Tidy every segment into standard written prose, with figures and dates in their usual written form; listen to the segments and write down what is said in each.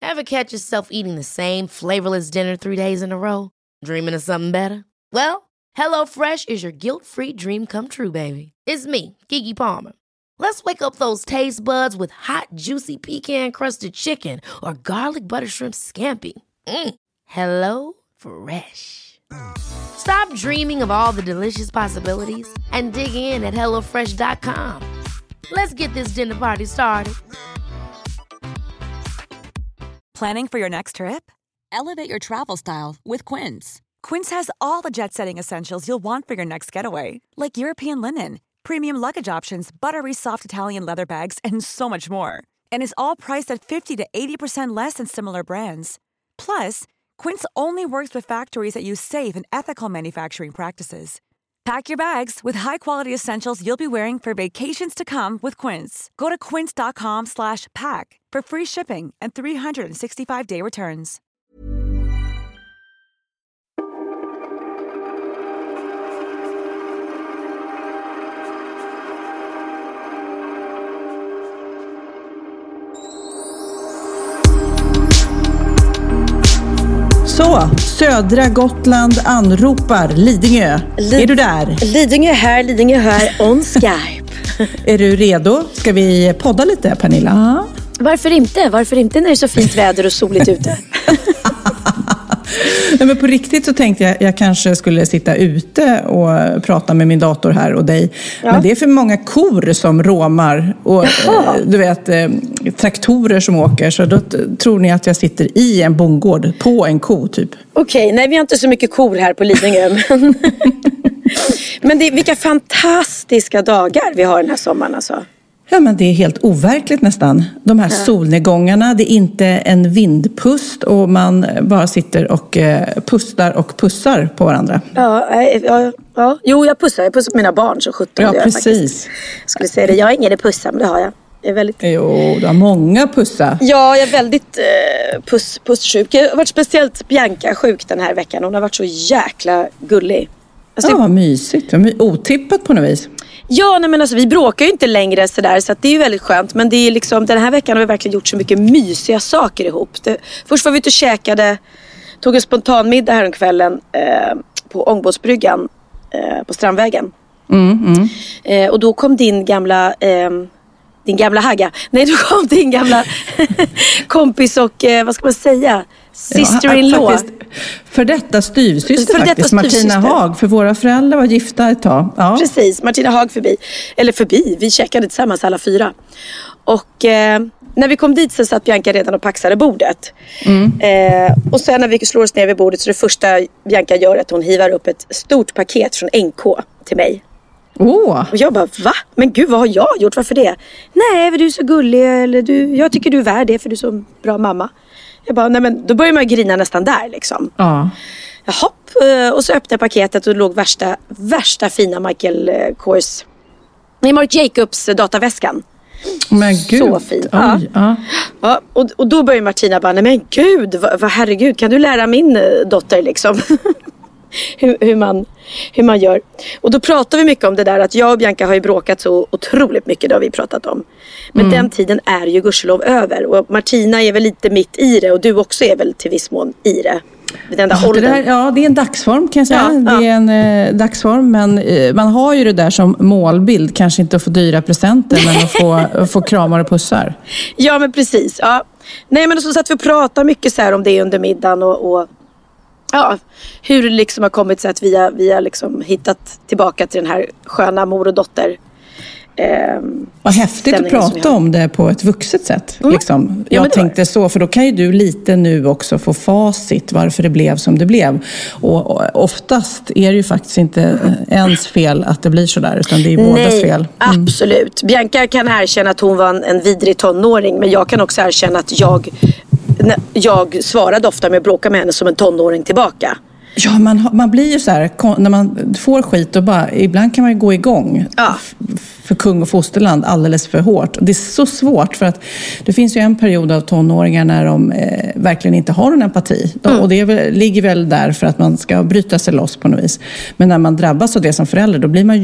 Ever catch yourself eating the same flavorless dinner 3 days in a row? Dreaming of something better? Well, HelloFresh is your guilt-free dream come true, baby. It's me, Keke Palmer. Let's wake up those taste buds with hot, juicy pecan-crusted chicken or garlic butter shrimp scampi. Hello Fresh. Stop dreaming of all the delicious possibilities and dig in at HelloFresh.com. Let's get this dinner party started. Planning for your next trip? Elevate your travel style with Quince. Quince has all the jet-setting essentials you'll want for your next getaway, like European linen, premium luggage options, buttery soft Italian leather bags, and so much more. And is all priced at 50 to 80% less than similar brands. Plus, Quince only works with factories that use safe and ethical manufacturing practices. Pack your bags with high-quality essentials you'll be wearing for vacations to come with Quince. Go to quince.com/pack for free shipping and 365-day returns. Så, södra Gotland anropar Lidingö. Är du där? Lidingö här, on Skype. Är du redo? Ska vi podda lite, Pernilla? Ja. Varför inte när det är så fint väder och soligt ute? Nej, men på riktigt så tänkte jag kanske skulle sitta ute och prata med min dator här och dig. Ja. Men det är för många kor som råmar och du vet, traktorer som åker. Så då tror ni att jag sitter i en bondgård på en ko typ. Okej, nej vi har inte så mycket kor här på Lidingö. Men vilka fantastiska dagar vi har den här sommaren alltså. Ja, men det är helt overkligt nästan. De här solnedgångarna, det är inte en vindpust och man bara sitter och pustar och pussar på varandra. Ja. Jo, jag pussar på mina barn så 17. Ja, precis. Jag skulle säga det, jag har ingen att pussa, men det har jag. Jag är väldigt... Jo, du har många pussa. Ja, jag är väldigt pusssjuk. Jag har varit speciellt Bianca sjuk den här veckan. Hon har varit så jäkla gullig. Alltså, ja, vad mysigt. Otippat på något vis. Ja, nej, men alltså, vi bråkar ju inte längre sådär, så att det är ju väldigt skönt. Men det är liksom, den här veckan har vi verkligen gjort så mycket mysiga saker ihop. Först var vi ute och käkade, tog en spontan middag här om kvällen på Ångbåtsbryggan på Strandvägen. Och då kom din gamla hagga. Nej, då kom din gamla kompis och vad ska man säga? Sister-in-law. Ja, för detta styvsyster faktiskt. Martina Haag, för våra föräldrar var gifta ett tag. Ja. Precis, Martina Haag förbi. Vi käkade tillsammans alla 4. Och när vi kom dit så satt Bianca redan och paxade bordet. Och sen när vi slår oss ner vid bordet så det första Bianca gör är att hon hivar upp ett stort paket från NK till mig. Och jag bara, va? Men gud, vad har jag gjort? Varför det? Nej, för du är så gullig. Eller jag tycker du är värd det för du är så bra mamma. Jag bara, nej men då börjar man grina nästan där liksom. Ja. Jaha, och så öppnade jag paketet och det låg värsta fina Marc Jacobs dataväskan. Men gud. Så fin. Oj, ja. Och då börjar Martina bara, nej men gud, vad herregud, kan du lära min dotter liksom hur man gör. Och då pratar vi mycket om det där att jag och Bianca har ju bråkat så otroligt mycket, det har vi pratat om. Men den tiden är ju gudskelov över. Och Martina är väl lite mitt i det och du också är väl till viss mån i det. Det är en dagsform kan jag säga. Ja. Det är en dagsform, men man har ju det där som målbild. Kanske inte att få dyra presenter, men att få kramar och pussar. Ja, men precis. Ja. Nej, men så satt vi och pratade mycket så här om det under middagen och ja, hur det liksom har kommit så att vi har liksom hittat tillbaka till den här sköna mor och dotter. Vad häftigt att prata om det på ett vuxet sätt. Liksom. Jag tänkte så, för då kan ju du lite nu också få facit varför det blev som det blev. Och oftast är det ju faktiskt inte ens fel att det blir så där, utan det är bådas fel. Absolut. Bianca kan erkänna att hon var en vidrig tonåring, men jag kan också erkänna att jag svarade ofta med att bråka med henne som en tonåring tillbaka. Ja, man blir ju så här, när man får skit och bara, ibland kan man ju gå igång för kung och fosterland alldeles för hårt. Det är så svårt för att det finns ju en period av tonåringar när de verkligen inte har en empati. Och det ligger väl där för att man ska bryta sig loss på något vis. Men när man drabbas av det som förälder, då blir man ju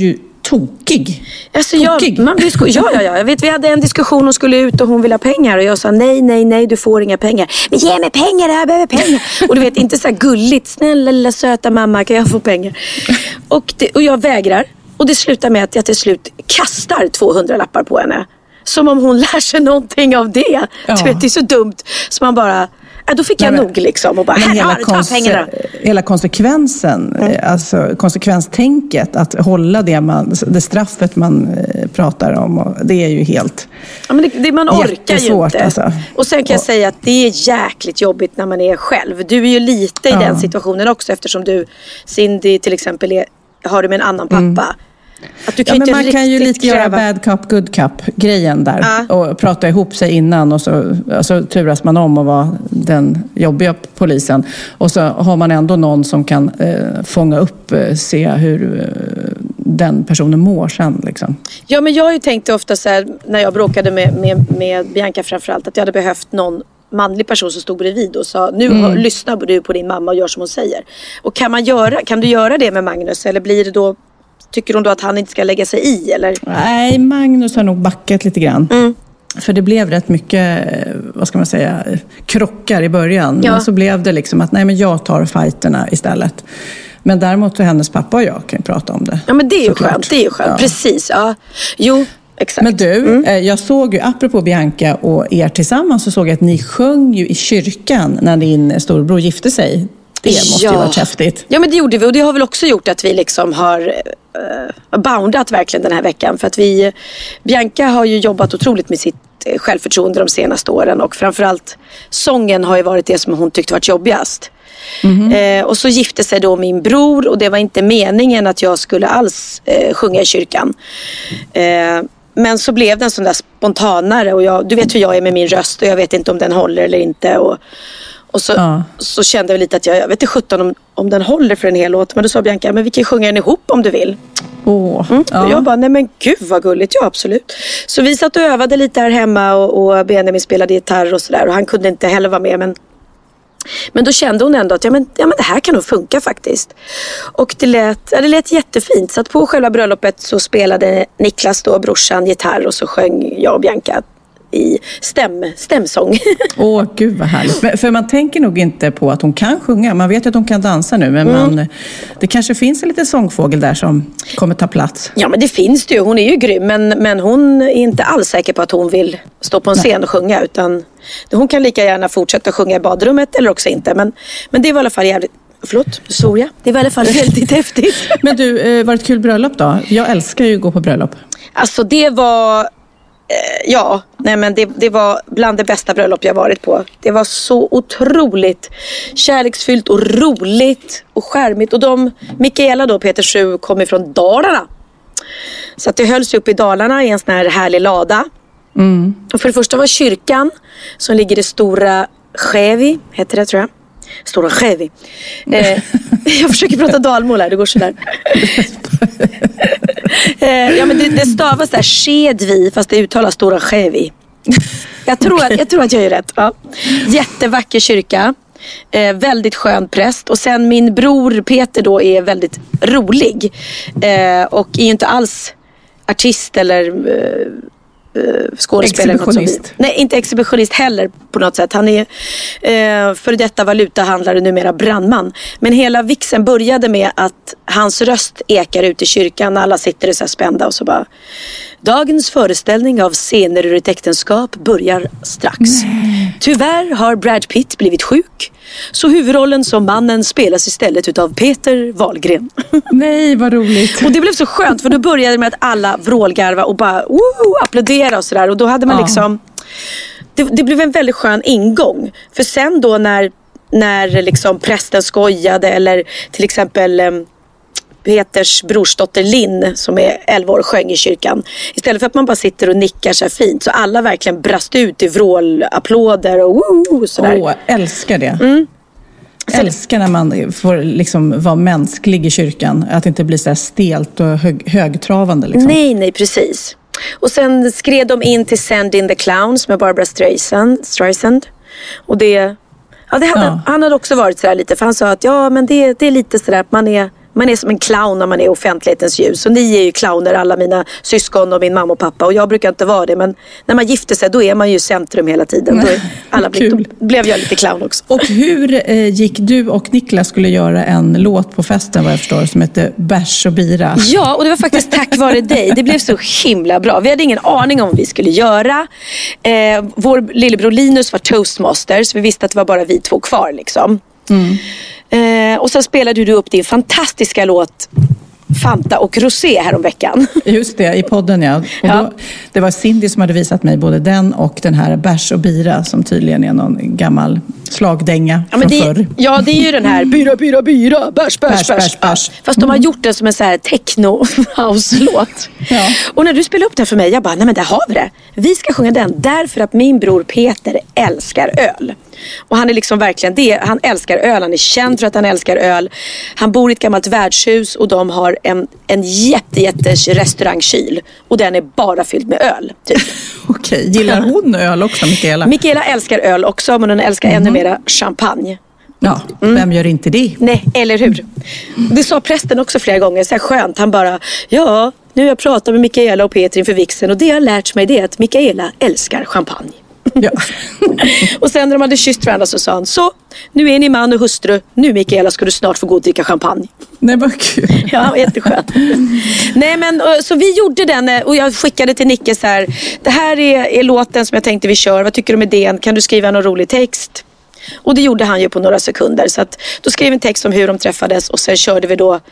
tokig. Alltså man blir jag vet, vi hade en diskussion, hon skulle ut och hon ville ha pengar och jag sa nej, du får inga pengar. Men ge mig pengar, jag behöver pengar. Och du vet, inte så här gulligt, snälla lilla söta mamma, kan jag få pengar? Och jag vägrar. Och det slutar med att jag till slut kastar 200 lappar på henne. Som om hon lär sig någonting av det. Ja. Du vet, det är så dumt. Så man bara... då fick jag nog liksom och bara, ta pengarna. Hela konsekvensen, alltså konsekvenstänket, att hålla det straffet man pratar om, det är ju helt man orkar ju inte. Alltså. Och sen kan jag säga att det är jäkligt jobbigt när man är själv. Du är ju lite i den situationen också, eftersom du, Cindy till exempel, har du med en annan pappa. Att du kan inte man kan ju lite göra bad cop, good cop grejen där och prata ihop sig innan och så turas man om att vara den jobbiga polisen och så har man ändå någon som kan fånga upp, se hur den personen mår sen liksom. Ja, men jag har ju tänkt ofta så här, när jag bråkade med Bianca framförallt, att jag hade behövt någon manlig person som stod bredvid och sa, nu lyssnar du på din mamma och gör som hon säger. Och kan du göra det med Magnus, eller blir det då, tycker hon då att han inte ska lägga sig i? Eller? Nej, Magnus har nog backat lite grann. För det blev rätt mycket, vad ska man säga, krockar i början. Ja. Men så blev det liksom att men jag tar fighterna istället. Men däremot så hennes pappa och jag kan ju prata om det. Ja, men det är ju skönt. Det är ju skönt, ja. Precis. Ja. Jo, exakt. Men du, jag såg ju, apropå Bianca och er tillsammans, så såg jag att ni sjöng ju i kyrkan när din storbror gifte sig. Det måste ju varit häftigt. Ja, men det gjorde vi, och det har väl också gjort att vi liksom har boundat verkligen den här veckan. För att Bianca har ju jobbat otroligt med sitt självförtroende de senaste åren, och framförallt sången har ju varit det som hon tyckte varit jobbigast. Och så gifte sig då min bror, och det var inte meningen att jag skulle alls sjunga i kyrkan. Men så blev det en sån där spontanare, och du vet hur jag är med min röst, och jag vet inte om den håller eller inte, och så kände jag lite att jag vet inte 17 om den håller för en hel låt. Men då sa Bianca, men vi kan sjunga den ihop om du vill. Och jag bara, nej men gud vad gulligt, ja absolut. Så vi satt och övade lite här hemma, och Benjamin spelade gitarr och sådär. Och han kunde inte heller vara med, men då kände hon ändå att ja men det här kan nog funka faktiskt. Och det lät jättefint. Så att på själva bröllopet så spelade Niklas då, brorsan, gitarr, och så sjöng jag och Bianca i stämsång. Gud vad härligt. För man tänker nog inte på att hon kan sjunga. Man vet att hon kan dansa nu, men det kanske finns en liten sångfågel där som kommer ta plats. Ja, men det finns det ju. Hon är ju grym, men hon är inte alls säker på att hon vill stå på en scen och sjunga, utan hon kan lika gärna fortsätta sjunga i badrummet eller också inte. Men det var i alla fall jävligt... Förlåt, så ja. Det var i alla fall väldigt häftigt. Men du, var det ett kul bröllop då? Jag älskar ju att gå på bröllop. Alltså det var... det var bland det bästa bröllop jag varit på. Det var så otroligt kärleksfyllt och roligt och skärmigt. Och Mikaela då, Peter 7, kom ifrån Dalarna. Så att det hölls upp i Dalarna i en sån här härlig lada. Och för det första var kyrkan, som ligger i Stora Skävi, heter det tror jag. Stora Skävi. Jag försöker prata dalmål här, det går sådär. Men det stavas där Skedvi, fast det uttalas Stora Skävi. Jag tror att jag är rätt. Ja. Jättevacker kyrka. Väldigt skön präst. Och sen min bror Peter då är väldigt rolig. Och är ju inte alls artist eller... skådespelare. Exhibitionist. Nej, inte exhibitionist heller på något sätt. Han är för detta valutahandlare, numera brandman. Men hela vixen började med att hans röst ekar ut i kyrkan. Alla sitter så här spända och så bara: dagens föreställning av scener ur ett äktenskap börjar strax. Tyvärr har Brad Pitt blivit sjuk, så huvudrollen som mannen spelas istället utav Peter Wahlgren. Nej, vad roligt. Och det blev så skönt, för då började det med att alla vrålgarva och bara applådera och sådär. Och då hade man liksom... Det blev en väldigt skön ingång. För sen då när liksom prästen skojade, eller till exempel... Peters brorsdotter Linn, som är 11 år, sjöng i kyrkan. Istället för att man bara sitter och nickar så här fint, så alla verkligen brast ut i vrålapplåder och sådär. Älskar det. Älskar när man får liksom vara mänsklig i kyrkan. Att det inte blir så här stelt och högtravande liksom. Nej, precis. Och sen skred de in till Send in the Clowns med Barbra Streisand. Och han hade också varit så där lite, för han sa att men det är lite så där att Man är som en clown när man är i offentlighetens ljus. Och ni är ju clowner, alla mina syskon och min mamma och pappa. Och jag brukar inte vara det. Men när man gifter sig, då är man ju centrum hela tiden. Då blev jag lite clown också. Och hur gick du och Niklas skulle göra en låt på festen, vad jag förstår, som heter Bärs och bira? Ja, och det var faktiskt tack vare dig. Det blev så himla bra. Vi hade ingen aning om vad vi skulle göra. Vår lillebror Linus var toastmaster. Så vi visste att det var bara vi två kvar liksom. Och sen spelade du upp din fantastiska låt Fanta och Rosé här om veckan. Just det, i podden ja. Och då, det var Cindy som hade visat mig både den och den här Bärs och bira som tydligen är någon gammal slagdänga från förr. Ja, det är ju den här byra, byra, byra, bärs, bärs, bärs, bärs. Fast de har gjort den som en så här techno-house-låt. Ja. Och när du spelade upp den för mig, jag bara, nej men där har vi det. Vi ska sjunga den därför att min bror Peter älskar öl. Och han är liksom verkligen det. Han älskar öl, han är känd för att han älskar öl. Han bor i ett gammalt värdshus och de har en jätte restaurangkyl. Och den är bara fylld med öl typ. Okej, gillar hon öl också, Mikaela? Mikaela älskar öl också, men hon älskar ännu mera champagne. Ja, vem gör inte det? Nej, eller hur? Det sa prästen också flera gånger, så här skönt. Han bara, ja, nu har jag pratat med Mikaela och Peter inför vigseln. Och det jag har lärt mig det är att Mikaela älskar champagne. Ja. Och sen när de hade kysst varandra så sa han, så nu är ni man och hustru. Nu Mikaela ska du snart få gå och dricka champagne. Nej, vad kul. Ja, jätteskönt. Nej men så vi gjorde den och jag skickade till Nicke så här, det här är låten som jag tänkte vi kör. Vad tycker du om idén? Kan du skriva någon rolig text? Och det gjorde han ju på några sekunder. Så att då skrev vi en text om hur de träffades och sen körde vi då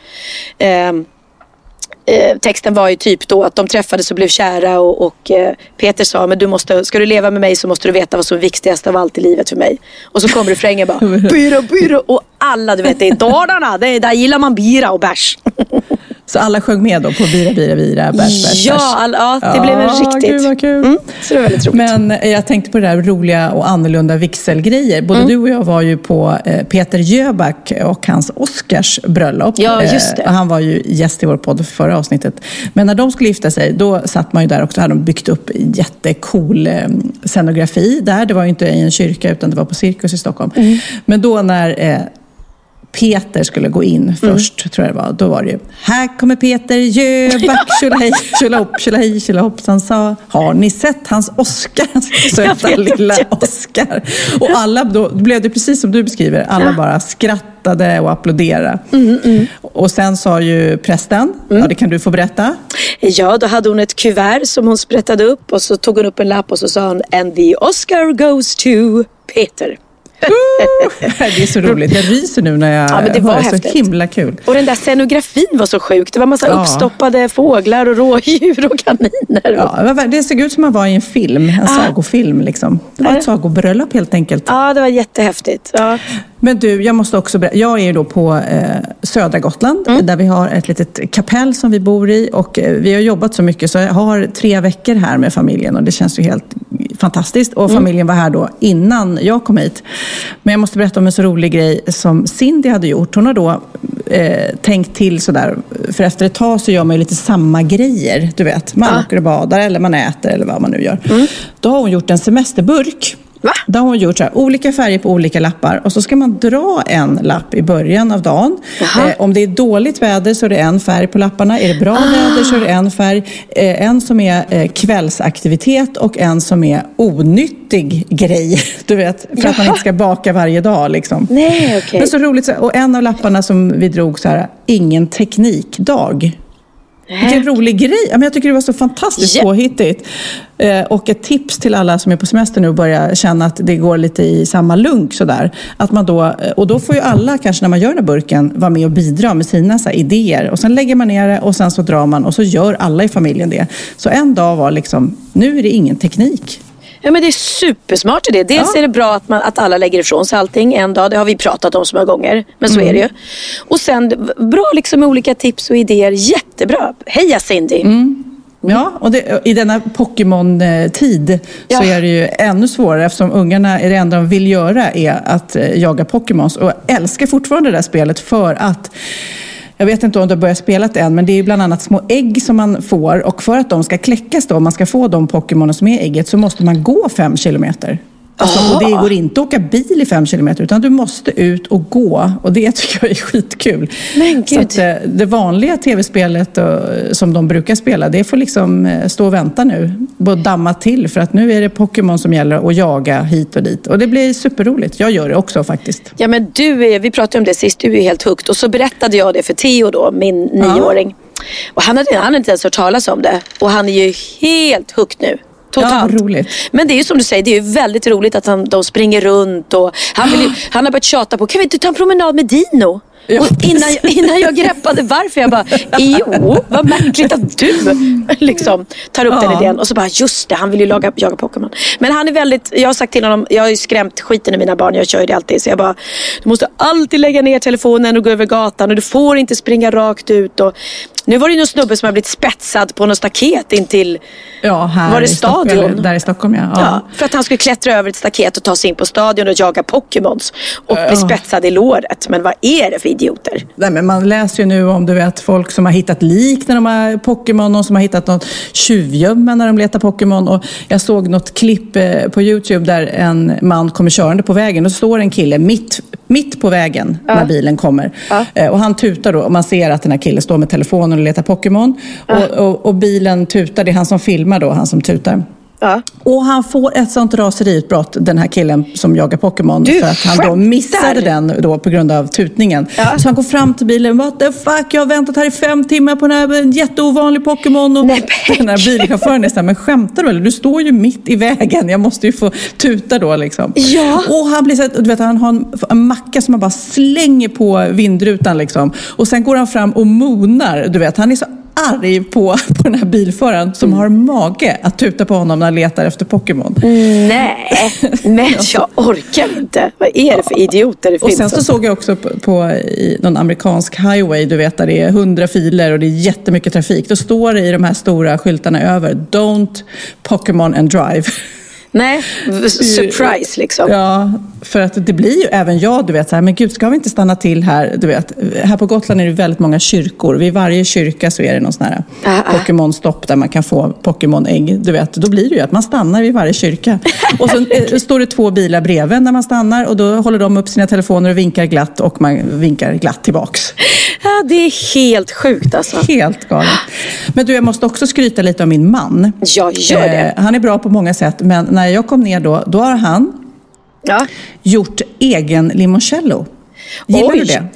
texten var ju typ då att de träffades och blev kära och Peter sa, men ska du leva med mig så måste du veta vad som är viktigast av allt i livet för mig. Och så kommer refrängen bara bira och alla, du vet, det är Dalarna, där gillar man bira och bärs. Så alla sjöng med då på bira, bärs. Ja, det blev en riktigt. Gud vad kul. Så det var väldigt roligt. Men jag tänkte på det där roliga och annorlunda vigselgrejer. Både du och jag var ju på Peter Jöback och hans Oscars bröllop. Ja, just det. Han var ju gäst i vår podd för förra avsnittet. Men när de skulle gifta sig, då satt man ju där också. Hade de byggt upp jättecool scenografi där. Det var ju inte i en kyrka utan det var på Cirkus i Stockholm. Men då när Peter skulle gå in först, tror jag det var. Då var det ju, här kommer Peter Jöback, tjolahoppsan sa, har ni sett hans Oscar? Söta lilla Oscar. Och alla, då blev det precis som du beskriver, alla bara skrattade och applåderade. Och sen sa ju prästen, ja det kan du få berätta. Ja, då hade hon ett kuvert som hon sprättade upp och så tog hon upp en lapp och så sa hon, and the Oscar goes to Peter. Det är så roligt. Jag ryser nu när jag men det var häftigt. Så himla kul. Och den där scenografin var så sjuk. Det var massa uppstoppade fåglar och rådjur och kaniner. Ja, det såg ut som att man var i en film. En sagofilm liksom. Det var ett sagobröllop helt enkelt. Ja, det var jättehäftigt. Ja. Men du, jag måste också berätta. Jag är ju då på södra Gotland. Där vi har ett litet kapell som vi bor i. Och vi har jobbat så mycket så jag har 3 veckor här med familjen. Och det känns ju helt fantastiskt. Och familjen var här då innan jag kom hit. Men jag måste berätta om en så rolig grej som Cindy hade gjort. Hon har då tänkt till sådär. För efter ett tag så gör man ju lite samma grejer. Du vet, man åker och badar eller man äter eller vad man nu gör. Då har hon gjort en semesterburk. Va? Då har hon gjort så här, olika färger på olika lappar. Och så ska man dra en lapp i början av dagen. Om det är dåligt väder så är det en färg på lapparna. Är det bra väder så är det en färg. En som är kvällsaktivitet och en som är onyttig grej. Du vet, för att man inte ska baka varje dag liksom. Nej, okej. Men så roligt. Och en av lapparna som vi drog så här, ingen teknikdag. Vilken rolig grej. Men jag tycker det var så fantastiskt påhittigt. Och ett tips till alla som är på semester nu och börjar känna att det går lite i samma lunk sådär. Att man då, och då får ju alla kanske när man gör den här burken vara med och bidra med sina så här idéer. Och sen lägger man ner det och sen så drar man och så gör alla i familjen det. Så en dag var liksom, nu är det ingen teknik. Ja, men det är supersmart i det. Dels är det bra att alla lägger ifrån sig allting en dag. Det har vi pratat om så många gånger. Men så är det ju. Och sen bra liksom med olika tips och idéer. Jättebra. Heja Cindy. Ja, och i denna Pokémon-tid så är det ju ännu svårare eftersom ungarna är det enda de vill göra är att jaga Pokémons. Och älskar fortfarande det där spelet för att jag vet inte om du har börjat spela det än, men det är bland annat små ägg som man får. Och för att de ska kläckas då, om man ska få de Pokémonen som är ägget, så måste man gå 5 kilometer. Alltså, och det går inte att åka bil i 5 kilometer, utan du måste ut och gå. Och det tycker jag är skitkul. Men så att, det vanliga tv-spelet som de brukar spela, det får liksom stå och vänta nu. Och damma till, för att nu är det Pokémon som gäller och jaga hit och dit. Och det blir superroligt. Jag gör det också faktiskt. Ja, men vi pratade om det sist. Du är helt hooked. Och så berättade jag det för Theo då, min 9-åring. Och han hade inte ens hört talas om det. Och han är ju helt hooked nu. Totalt. Ja, roligt. Men det är ju som du säger, det är ju väldigt roligt att de springer runt. Och han har börjat tjata på, kan vi inte ta en promenad med Dino? Ja, och innan jag greppade varför, jag bara, jo, vad märkligt att du liksom tar upp den idén. Och så bara, just det, han vill ju jaga Pokémon. Men han är väldigt, jag har sagt till honom, jag har ju skrämt skiten i mina barn, jag kör ju det alltid. Så jag bara, du måste alltid lägga ner telefonen och gå över gatan. Och du får inte springa rakt ut. Och nu var det ju någon snubbe som har blivit spetsad på någon staket intill, här var det i stadion? Där i Stockholm, ja. För att han skulle klättra över ett staket och ta sig in på stadion och jaga Pokémons. Och bli spetsad i låret. Men vad är det för idioter? Nej, men man läser ju nu om, du vet, folk som har hittat lik när de har Pokémon, och som har hittat något tjuvgömma när de letar Pokémon. Och jag såg något klipp på YouTube där en man kommer körande på vägen, och så står en kille mitt på vägen när bilen kommer. Och han tutar då, och man ser att den här killen står med telefonen och letar Pokémon. Och bilen tutar, det är han som filmar då, han som tutar. Och han får ett sånt raseriutbrott, den här killen som jagar Pokémon, för att han då missade den då på grund av tutningen. Så han går fram till bilen, what the fuck, jag har väntat här i 5 timmar på den här jätteovanlig Pokémon. Och den här bilchauffören är så här, men skämtar du eller? Du står ju mitt i vägen, jag måste ju få tuta då liksom. Och han blir så att, du vet, han har en macka som man bara slänger på vindrutan liksom. Och sen går han fram och monar, du vet, han är så arg på den här bilföraren som har mage att tuta på honom när han letar efter Pokémon. Nej, men jag orkar inte. Vad är det för idioter det finns? Och sen så såg jag också på i någon amerikansk highway, du vet, där det är 100 filer och det är jättemycket trafik. Då står det i de här stora skyltarna över, don't Pokémon and drive. Nej, surprise liksom. Ja, för att det blir ju även jag, du vet, så här, men gud, ska vi inte stanna till här? Du vet, här på Gotland är det väldigt många kyrkor. Vid varje kyrka så är det någon sån här Pokémon-stopp där man kan få Pokémon-ägg. Du vet, då blir det ju att man stannar vid varje kyrka. Och så står det 2 bilar bredvid när man stannar, och då håller de upp sina telefoner och vinkar glatt, och man vinkar glatt tillbaks. Ja, det är helt sjukt alltså. Helt galet. Men du, jag måste också skryta lite om min man. Jag gör det. Han är bra på många sätt, men när jag kom ner då har han gjort egen limoncello. Gillar du det?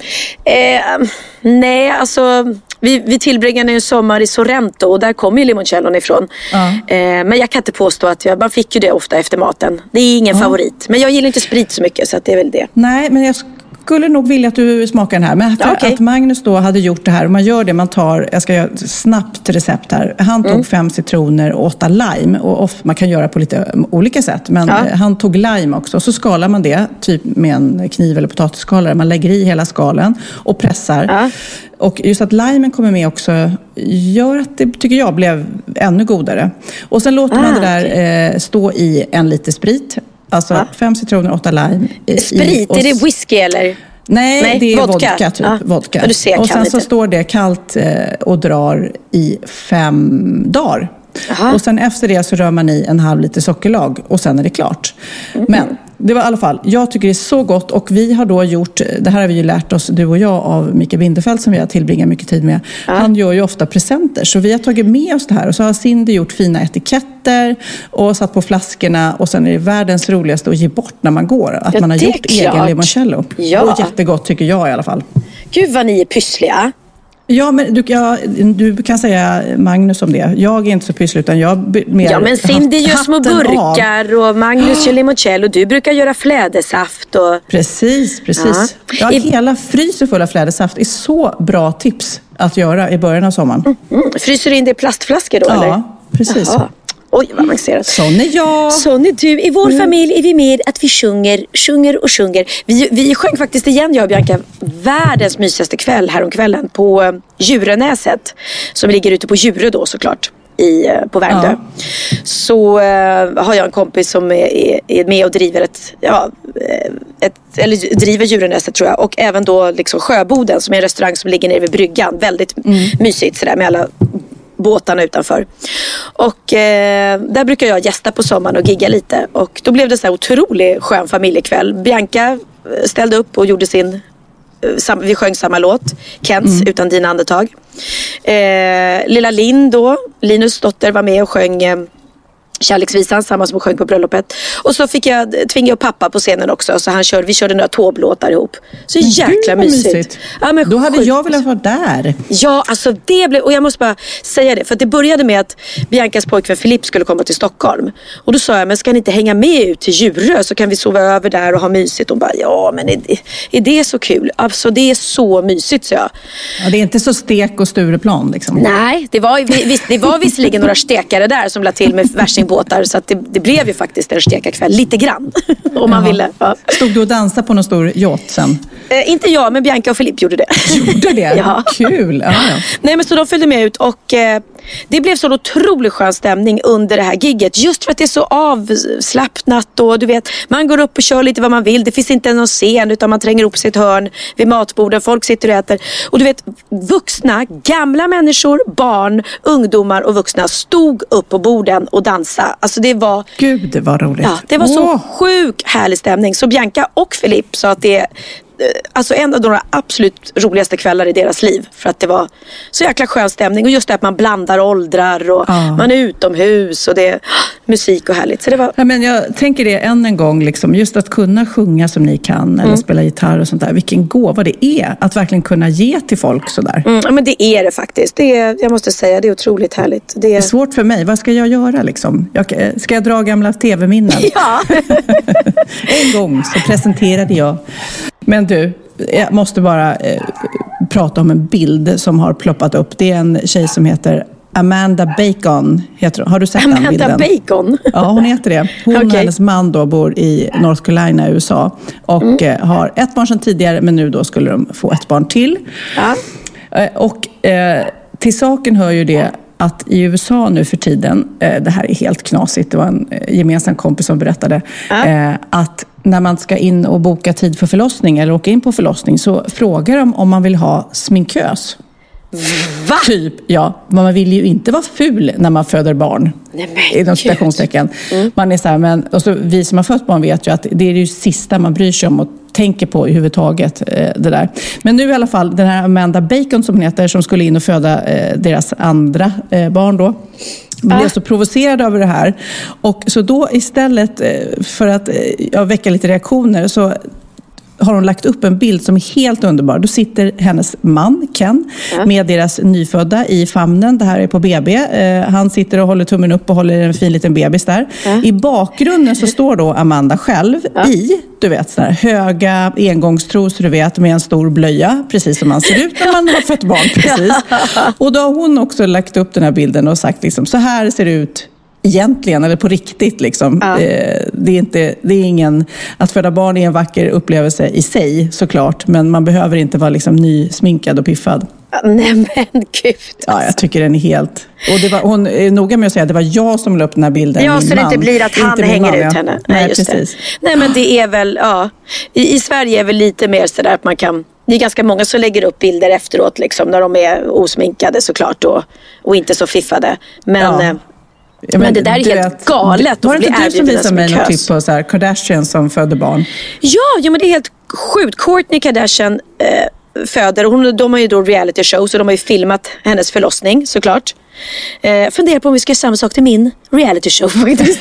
Nej, alltså vi tillbringade en sommar i Sorrento, och där kommer ju limoncellon ifrån. Men jag kan inte påstå att man fick ju det ofta efter maten. Det är ingen favorit. Men jag gillar inte sprit så mycket, så att det är väl det. Nej, men jag skulle nog vilja att du smakar den här. Men för att Magnus då hade gjort det här, och man gör det, man tar, jag ska göra ett snabbt recept här. Han tog 5 citroner och 8 lime, och man kan göra på lite olika sätt, men han tog lime också. Så skalar man det typ med en kniv eller potatisskalare. Man lägger i hela skalen och pressar. Och just att limen kommer med också gör att det, tycker jag, blev ännu godare. Och sen låter man det där stå i 1 liter sprit. Alltså 5 citroner, 8 lime. Sprit, är det whisky eller? Nej, det är vodka typ. Vodka. Och sen så står det kallt och drar i 5 dagar. Och sen efter det så rör man i 1/2 liter sockerlag, och sen är det klart. Men det var i alla fall, jag tycker det är så gott, och vi har då gjort, det här har vi ju lärt oss, du och jag, av Mikael Bindefeld som vi har tillbringat mycket tid med. Han gör ju ofta presenter, så vi har tagit med oss det här, och så har Cindy gjort fina etiketter och satt på flaskorna, och sen är det världens roligaste att ge bort när man går, att man har gjort egen limoncello. Och jättegott tycker jag i alla fall. Gud vad ni är pyssliga. Ja, men du kan säga Magnus om det. Jag är inte så pysslig, utan jag mer... Ja, men Cindy gör små burkar och Magnus gör limoncello. Du brukar göra flädersaft och... Precis. Ja, hela frysen full av flädersaft är så bra tips att göra i början av sommaren. Fryser du in det i plastflaskor då, eller? Ja, precis. Jaha. Oj, vad avancerat. Sån är jag. Sån är du. I vår familj är vi med att vi sjunger. Vi sjöng faktiskt igen, jag och Bianca, världens mysigaste kväll häromkvällen på Djurenäset, som ligger ute på Djure då såklart, på Värmdö. Så har jag en kompis som är med och driver eller driver Djurenäset, tror jag. Och även då liksom Sjöboden, som är en restaurang som ligger nere vid bryggan. Väldigt mysigt sådär, med alla båtarna utanför. Och där brukar jag gästa på sommaren och gigga lite. Och då blev det så här otroligt skön familjekväll. Bianca ställde upp och gjorde vi sjöng samma låt, Kents, Utan dina andetag. Lilla Linn då, Linus dotter, var med och sjöng Kärleksvisan, samma som sjöng på bröllopet. Och så tvingade jag pappa på scenen också. Så vi körde några tåblåtar ihop. Så jäkla mysigt. Ja, men då hade jag velat vara där. Ja, alltså det blev... Och jag måste bara säga det. För att det började med att Biancas pojkvän Filip skulle komma till Stockholm. Och då sa jag, men ska ni inte hänga med ut till Djurö? Så kan vi sova över där och ha mysigt. Och bara, ja, men är det så kul? Alltså det är så mysigt, så jag. Ja, det är inte så stek och Stureplan liksom. Nej, det var visserligen några stekare där som la till med båtar, så att det blev ju faktiskt en stekarkväll lite grann om man ville. Ja. Stod du och dansade på någon stor yacht sen? Inte jag, men Bianca och Filip gjorde det. Gjorde det? Ja. Kul. Ja. Nej, men så de följde med ut och det blev så otroligt skön stämning under det här gigget, just för att det är så avslappnat och du vet, man går upp och kör lite vad man vill. Det finns inte någon scen utan man tränger upp sitt hörn vid matborden, folk sitter och äter. Och du vet, vuxna, gamla människor, barn, ungdomar och vuxna stod upp på borden och dansade. Alltså det var... Gud, det var roligt. Ja, det var så sjuk härlig stämning. Så Bianca och Filip sa att det är alltså en av de absolut roligaste kvällar i deras liv. För att det var så jäkla skön stämning. Och just det att man blandar åldrar och man är utomhus och det är musik och härligt. Så det var... Ja, men jag tänker det än en gång, liksom, just att kunna sjunga som ni kan eller spela gitarr och sånt där. Vilken gåva det är att verkligen kunna ge till folk sådär. Ja, men det är det faktiskt. Jag måste säga, det är otroligt härligt. Det är svårt för mig. Vad ska jag göra liksom? Ska jag dra gamla tv-minnen? Ja. En gång så presenterade jag. Men du, jag måste bara prata om en bild som har ploppat upp. Det är en tjej som heter Amanda Bacon. Har du sett den bilden? Amanda Bacon? Ja, hon heter det. Hon och hennes man då bor i North Carolina, USA. Och har ett barn sedan tidigare, men nu då skulle de få ett barn till. Ja. Och till saken hör ju det att i USA nu för tiden, det här är helt knasigt, det var en gemensam kompis som berättade, att när man ska in och boka tid för förlossning eller åka in på förlossning så frågar de om man vill ha sminkös. Va? Typ, ja. Man vill ju inte vara ful när man föder barn. I de citationstecken. Man är så här, men och så vi som har fött barn vet ju att det är det sista man bryr sig om och tänker på i huvudtaget, det där. Men nu i alla fall, den här Amanda Bacon som hon heter, som skulle in och föda deras andra barn då, blev så provocerad över det här. Och så då istället för att väcka lite reaktioner så har hon lagt upp en bild som är helt underbar. Då sitter hennes man, Ken, med deras nyfödda i famnen. Det här är på BB. Han sitter och håller tummen upp och håller en fin liten bebis där. I bakgrunden så står då Amanda själv i, du vet, sådana här höga engångstrosor, du vet, med en stor blöja. Precis som man ser ut när man har fött barn, precis. Och då har hon också lagt upp den här bilden och sagt liksom, så här ser det ut egentligen, eller på riktigt liksom. Det är ingen, att föda barn är en vacker upplevelse i sig såklart, men man behöver inte vara liksom nysminkad och piffad. Nej men gud. Ja, jag tycker den är helt... Och hon är noga med att säga att det var jag som la upp den här bilden. Ja, så det inte blir att han hänger ut henne. Nej, just precis. Det. Nej, men det är väl, I Sverige är väl lite mer sådär att man kan... Det är ganska många som lägger upp bilder efteråt liksom, när de är osminkade såklart och inte så fiffade. Men... Men det där är helt galet. Var det inte du som visade mig något klipp på så här, Kardashian som födde barn? Ja, men det är helt sjukt. Kourtney Kardashian föder, och de har ju då reality show, så de har ju filmat hennes förlossning såklart. Funderar på om vi ska göra samma sak till min reality show faktiskt.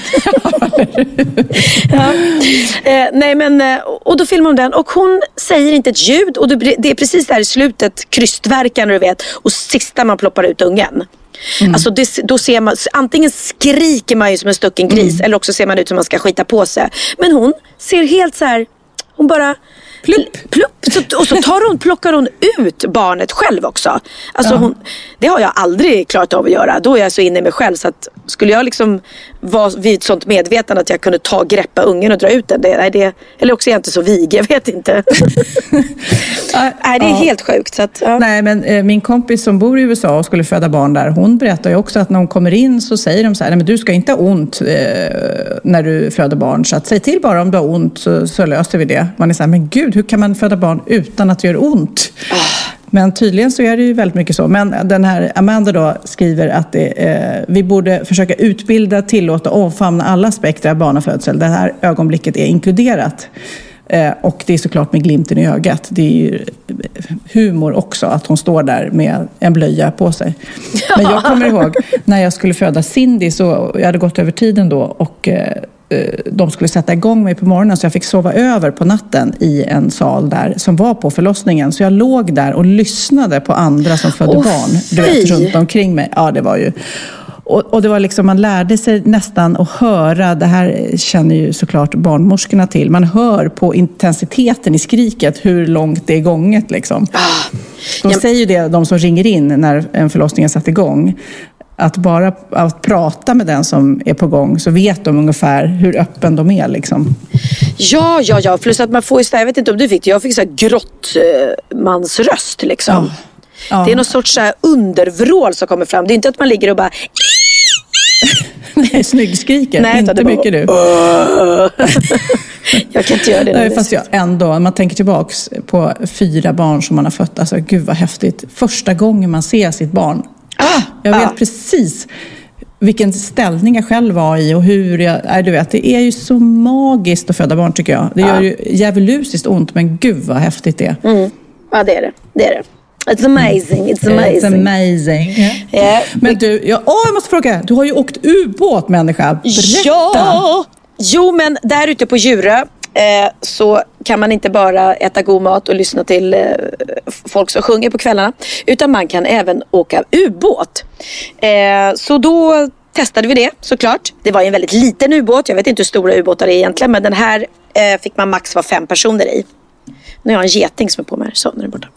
Nej men, och då filmar hon den och hon säger inte ett ljud, och det är precis där i slutet, krystverkan du vet, och sista man ploppar ut ungen. Alltså då ser man, antingen skriker man ju som en stucken gris, eller också ser man ut som man ska skita på sig. Men hon ser helt så här, hon bara plupp. Och så plockar hon ut barnet själv också. Alltså det har jag aldrig klarat av att göra. Då är jag så inne i mig själv, så att skulle jag liksom vara vid ett sånt medvetande att jag kunde greppa ungen och dra ut den, eller också är jag inte så vig, jag vet inte. Nej, det är helt sjukt. Så att, Nej, men min kompis som bor i USA och skulle föda barn där, hon berättar ju också att när hon kommer in så säger de så här, nej men du ska inte ha ont när du föder barn, så att säg till bara om du har ont så löser vi det. Man är så här, men gud, hur kan man föda barn utan att det gör ont? Men tydligen så är det ju väldigt mycket så. Men den här Amanda då skriver att vi borde försöka utbilda, tillåta och omfamna alla aspekter av barnafödsel. Det här ögonblicket är inkluderat. Och det är såklart med glimten i ögat. Det är ju humor också att hon står där med en blöja på sig. Men jag kommer ihåg när jag skulle föda Cindy, så jag hade gått över tiden då och de skulle sätta igång mig på morgonen, så jag fick sova över på natten i en sal där som var på förlossningen. Så jag låg där och lyssnade på andra som födde barn, du vet, runt omkring mig. Ja, det var ju... Och det var liksom, man lärde sig nästan att höra, det här känner ju såklart barnmorskorna till, man hör på intensiteten i skriket hur långt det är gånget liksom. De säger ju det, de som ringer in när en förlossning är satt igång, att bara att prata med den som är på gång så vet de ungefär hur öppen de är liksom. Ja, plus att man får ju, jag vet inte om du fick det, jag fick så här grottmansröst liksom. Ja. Det är någon sorts så här undervrål som kommer fram. Det är inte att man ligger och bara... Nej, snyggskriker. Nej, inte mycket du. Jag kan inte göra det. Nej, fast jag ändå, man tänker tillbaks på 4 barn som man har fött. Alltså gud vad häftigt. Första gången man ser sitt barn. Jag vet precis vilken ställning jag själv var i och hur jag... du vet, det är ju så magiskt att föda barn tycker jag. Det gör ju djävulusiskt ont, men gud vad häftigt det är. Ja, det är det. Det är det. It's amazing. It's amazing. Yeah. Men du, jag måste fråga. Du har ju åkt ubåt, människa. Berätta. Ja! Jo, men där ute på Djurö så kan man inte bara äta god mat och lyssna till folk som sjunger på kvällarna, utan man kan även åka ubåt. Så då testade vi det såklart. Det var en väldigt liten ubåt. Jag vet inte hur stora ubåtar det är egentligen, men den här fick man max vara 5 personer i. Nu har jag en geting som är på mig. Så, nu är den borta.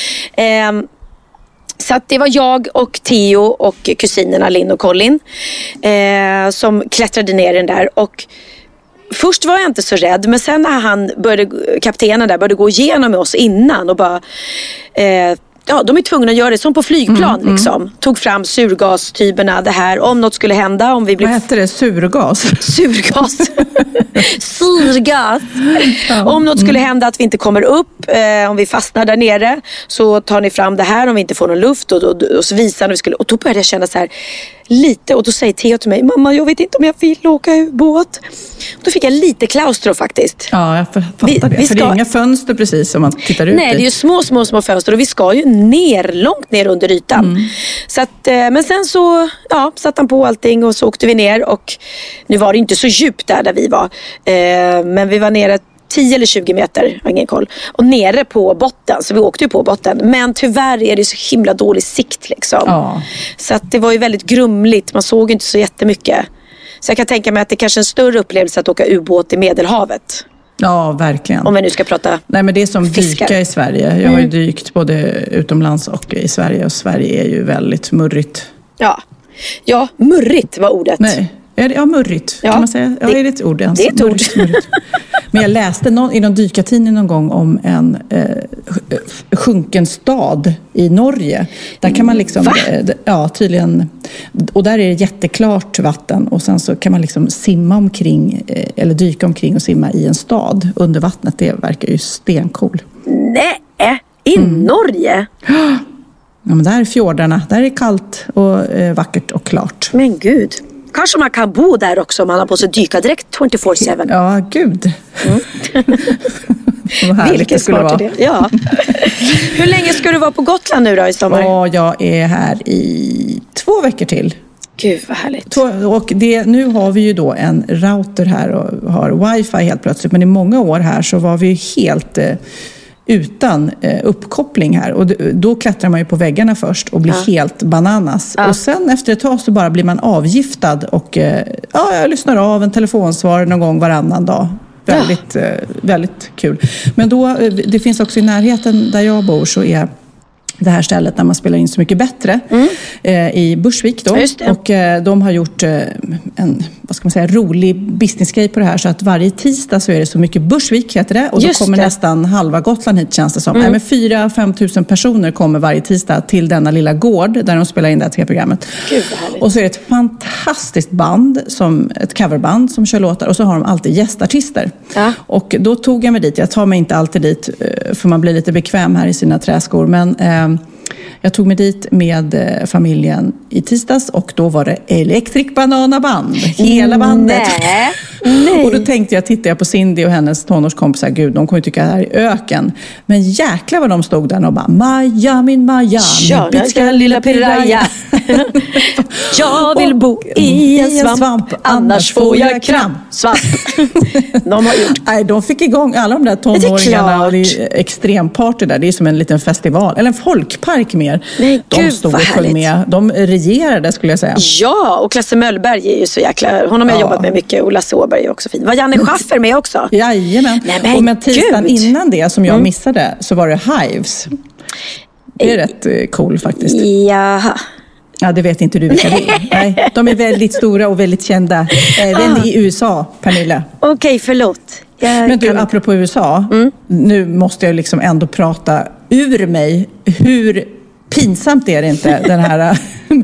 Så att det var jag och Theo och kusinerna Linn och Colin som klättrade ner den där. Och först var jag inte så rädd, men sen när kaptenen där började gå igenom med oss innan och bara... de är tvungna att göra det som på flygplan liksom. Tog fram surgastyberna, det här, om något skulle hända, om vi blev... Vad heter det? Surgas? Surgas. Surgas. Om något skulle hända att vi inte kommer upp, om vi fastnar där nere, så tar ni fram det här om vi inte får någon luft och så visar vi skulle. Och då började jag känna så här lite, och då säger Theo till mig: mamma, jag vet inte om jag vill åka ubåt. Då fick jag lite klaustro faktiskt. Ja, jag fattar det. För det är inga fönster precis som man tittar ut. Nej, det är ju små fönster och vi ska ju långt ner under ytan. Så att, men sen så satte han på allting och så åkte vi ner, och nu var det inte så djupt där vi var. Men vi var nere 10 eller 20 meter, jag har ingen koll. Och nere på botten, så vi åkte ju på botten. Men tyvärr är det så himla dålig sikt liksom. Ja. Så att det var ju väldigt grumligt, man såg inte så jättemycket. Så jag kan tänka mig att det kanske är en större upplevelse att åka ubåt i Medelhavet. Ja, verkligen. Om vi nu ska prata. Nej, men det är som dyka i Sverige. Jag har ju dykt både utomlands och i Sverige. Och Sverige är ju väldigt murrigt. Ja, murrigt var ordet. Nej. Murrigt, kan man säga. Ja, det är ett ord. Det är ett ord. Men jag läste i någon dykartidning någon gång om en sjunken stad i Norge. Där kan man liksom... tydligen... Och där är det jätteklart vatten. Och sen så kan man liksom simma omkring, eller dyka omkring och simma i en stad under vattnet. Det verkar ju stencool. Nej, i Norge? Ja, men där är fjordarna. Där är det kallt och vackert och klart. Men gud... Kanske man kan bo där också om man har på sig dykardräkt 24/7. Ja, gud. Vad härligt det skulle vara. Ja. Hur länge ska du vara på Gotland nu då i sommar? Jag är här i 2 veckor till. Gud vad härligt. Och nu har vi ju då en router här och har wifi helt plötsligt. Men i många år här så var vi helt... utan uppkoppling här. Och då klättrar man ju på väggarna först och blir helt bananas. Och sen efter ett tag så bara blir man avgiftad och jag lyssnar av en telefonsvar någon gång varannan dag. Väldigt, väldigt kul. Men då, det finns också i närheten där jag bor, så är det här stället där man spelar in Så mycket bättre i Bursvik då. Och de har gjort en, vad ska man säga, rolig businessgrej på det här, så att varje tisdag så är det Så mycket Bursvik heter det, och då kommer nästan halva Gotland hit, känns det som. Men 4-5 tusen personer kommer varje tisdag till denna lilla gård där de spelar in det här tv-programmet. Och så är det ett fantastiskt band, som ett coverband som kör låtar, och så har de alltid gästartister. Och då tog jag mig dit. Jag tar mig inte alltid dit för man blir lite bekväm här i sina träskor, men Jag tog mig dit med familjen i tisdags och då var det Electric Banana Band. Hela bandet. Nej. Och då tänkte jag, tittade jag på Cindy och hennes tonårskompisar, gud, de kommer ju tycka att det här är öken. Men jäklar vad de stod där och bara, Miami, bitska lilla piraya. Jag vill bo i en svamp, annars får jag kramp. Svamp. De har gjort. Nej, de fick igång alla de där tonåringarna och det är extremparty där. Det är som en liten festival, eller en folkpark mer. Nej, de stod och föll med. De regerade, skulle jag säga. Ja, och Klasse Möllberg är ju så jäkla... Honom har jag jobbat med mycket, och Lasse Åberg är också fin. Var Janne Schaffer med också? Jajamän. Nej, men tisdagen innan det som jag missade så var det Hives. Det är rätt cool faktiskt. Jaha. Ja, det vet inte du vilka det är. Nej, de är väldigt stora och väldigt kända. Även i USA, Pernilla. Okej, förlåt. Men du, apropå USA. Nu måste jag liksom ändå prata ur mig. Hur pinsamt är det inte, den här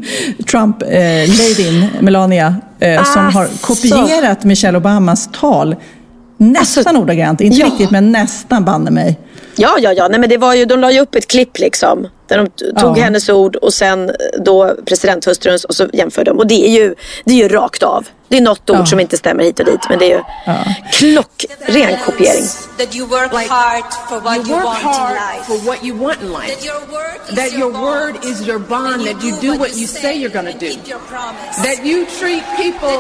Trump-ladyn Melania som har kopierat Michelle Obamas tal nästan ordagrant. Inte riktigt, men nästan, banne mig. Ja. Nej, men det var ju, de la ju upp ett klipp liksom. Där de tog hennes ord och sen då presidenthustruns och så jämförde de. Och det är ju rakt av. Det är något ord som inte stämmer hit och dit. Men det är ju klockren kopiering. That you work hard for what you want in life. For what you want in life. That your word is your bond. That you do what you say you're going to do. Keep your promise. That you treat people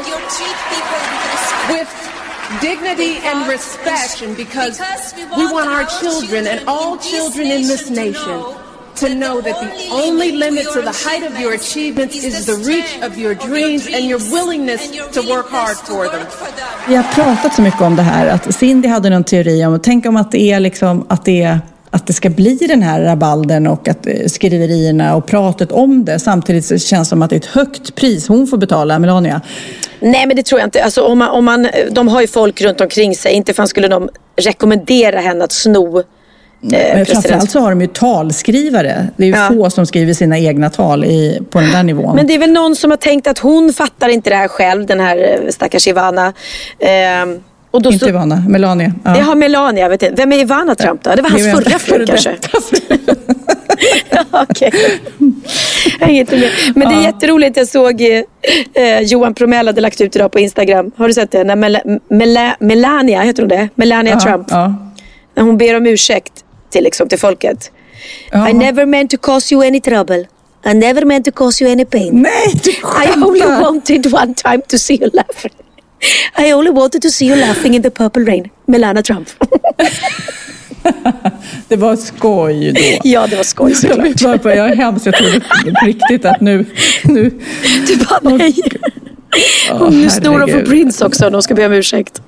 with dignity and respect, and because we want our children and all children in this nation to know that the only limit to the height of your achievements is the reach of your dreams and your willingness to work hard for them. Vi har pratat så mycket om det här, att Cindy hade någon teori om, tänk om att det är liksom, att det ska bli den här rabalden och att skriverierna och pratet om det, samtidigt så känns det som att det är ett högt pris hon får betala, Melania. Nej, men det tror jag inte. Alltså, om man, de har ju folk runt omkring sig. Inte fan skulle de rekommendera henne att sno men framförallt så har de ju talskrivare. Det är ju få som skriver sina egna tal på den där nivån. Men det är väl någon som har tänkt att hon fattar inte det här själv, den här stackars Ivana. Och då inte Ivana, Melania. Ja, Melania. Vet inte. Vem är Ivana Trump då? Det var hans förra fru kanske. Okej. Men det är jätteroligt. Jag såg Johan Promell hade lagt ut idag på Instagram. Har du sett det? När Melania, heter hon det? Melania Trump. När hon ber om ursäkt till folket. I never meant to cause you any trouble. I never meant to cause you any pain. Nej, du skämtar. I only wanted one time to see you laughing. I only wanted to see you laughing in the purple rain. Melania Trump. Det var skoj då. Ja, det var skoj såklart. Jag är hemskt, jag trodde på riktigt att nu. Du bara nej. Hon snor dem för Prince också. De ska be om ursäkt.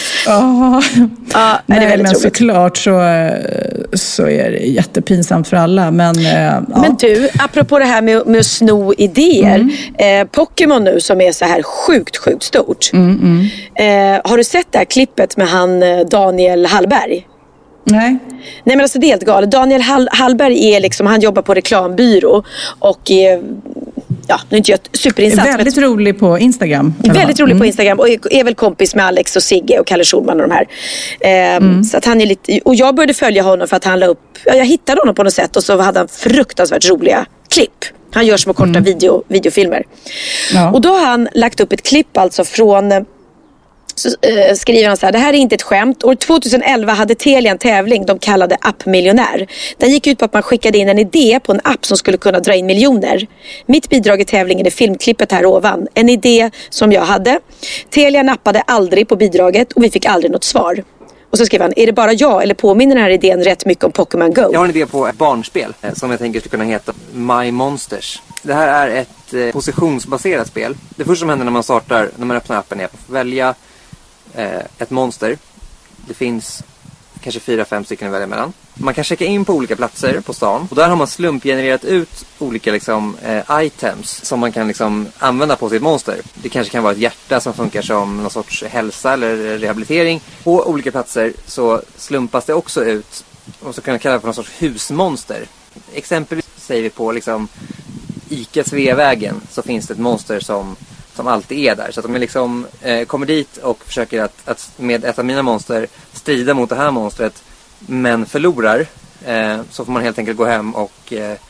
Nej, det är men såklart så är det jättepinsamt för alla. Men du, apropå det här med att sno idéer. Pokémon nu som är så här sjukt stort. Har du sett det här klippet med han Daniel Hallberg? Nej, men alltså det är helt galet. Daniel Hallberg är liksom, han jobbar på reklambyrå och nu är inte jag superinsats. Väldigt rolig på Instagram. Väldigt rolig på Instagram och är väl kompis med Alex och Sigge och Kalle Schulman och de här. Så att han är lite, och jag började följa honom för att han la upp, jag hittade honom på något sätt och så hade han fruktansvärt roliga klipp. Han gör små korta videofilmer. Ja. Och då har han lagt upp ett klipp alltså från, så skriver han så här: det här är inte ett skämt. År 2011 hade Telia en tävling de kallade Appmiljonär. Den gick ut på att man skickade in en idé på en app som skulle kunna dra in miljoner. Mitt bidrag i tävlingen är filmklippet här ovan. En idé som jag hade. Telia nappade aldrig på bidraget och vi fick aldrig något svar. Och så skrev han: är det bara jag eller påminner den här idén rätt mycket om Pokémon Go? Jag har en idé på ett barnspel som jag tänker skulle kunna heta My Monsters. Det här är ett positionsbaserat spel. Det första som händer när man öppnar appen är att man får välja ett monster. Det finns kanske 4-5 stycken att välja mellan. Man kan checka in på olika platser på stan. Och där har man slumpgenererat ut olika items som man kan använda på sitt monster. Det kanske kan vara ett hjärta som funkar som någon sorts hälsa eller rehabilitering. På olika platser så slumpas det också ut, och så kan man kalla det för någon sorts husmonster. Exempelvis säger vi på Ica Sveavägen så finns det ett monster som alltid är där. Så att om jag kommer dit och försöker att med ett av mina monster strida mot det här monstret men förlorar, så får man helt enkelt gå hem och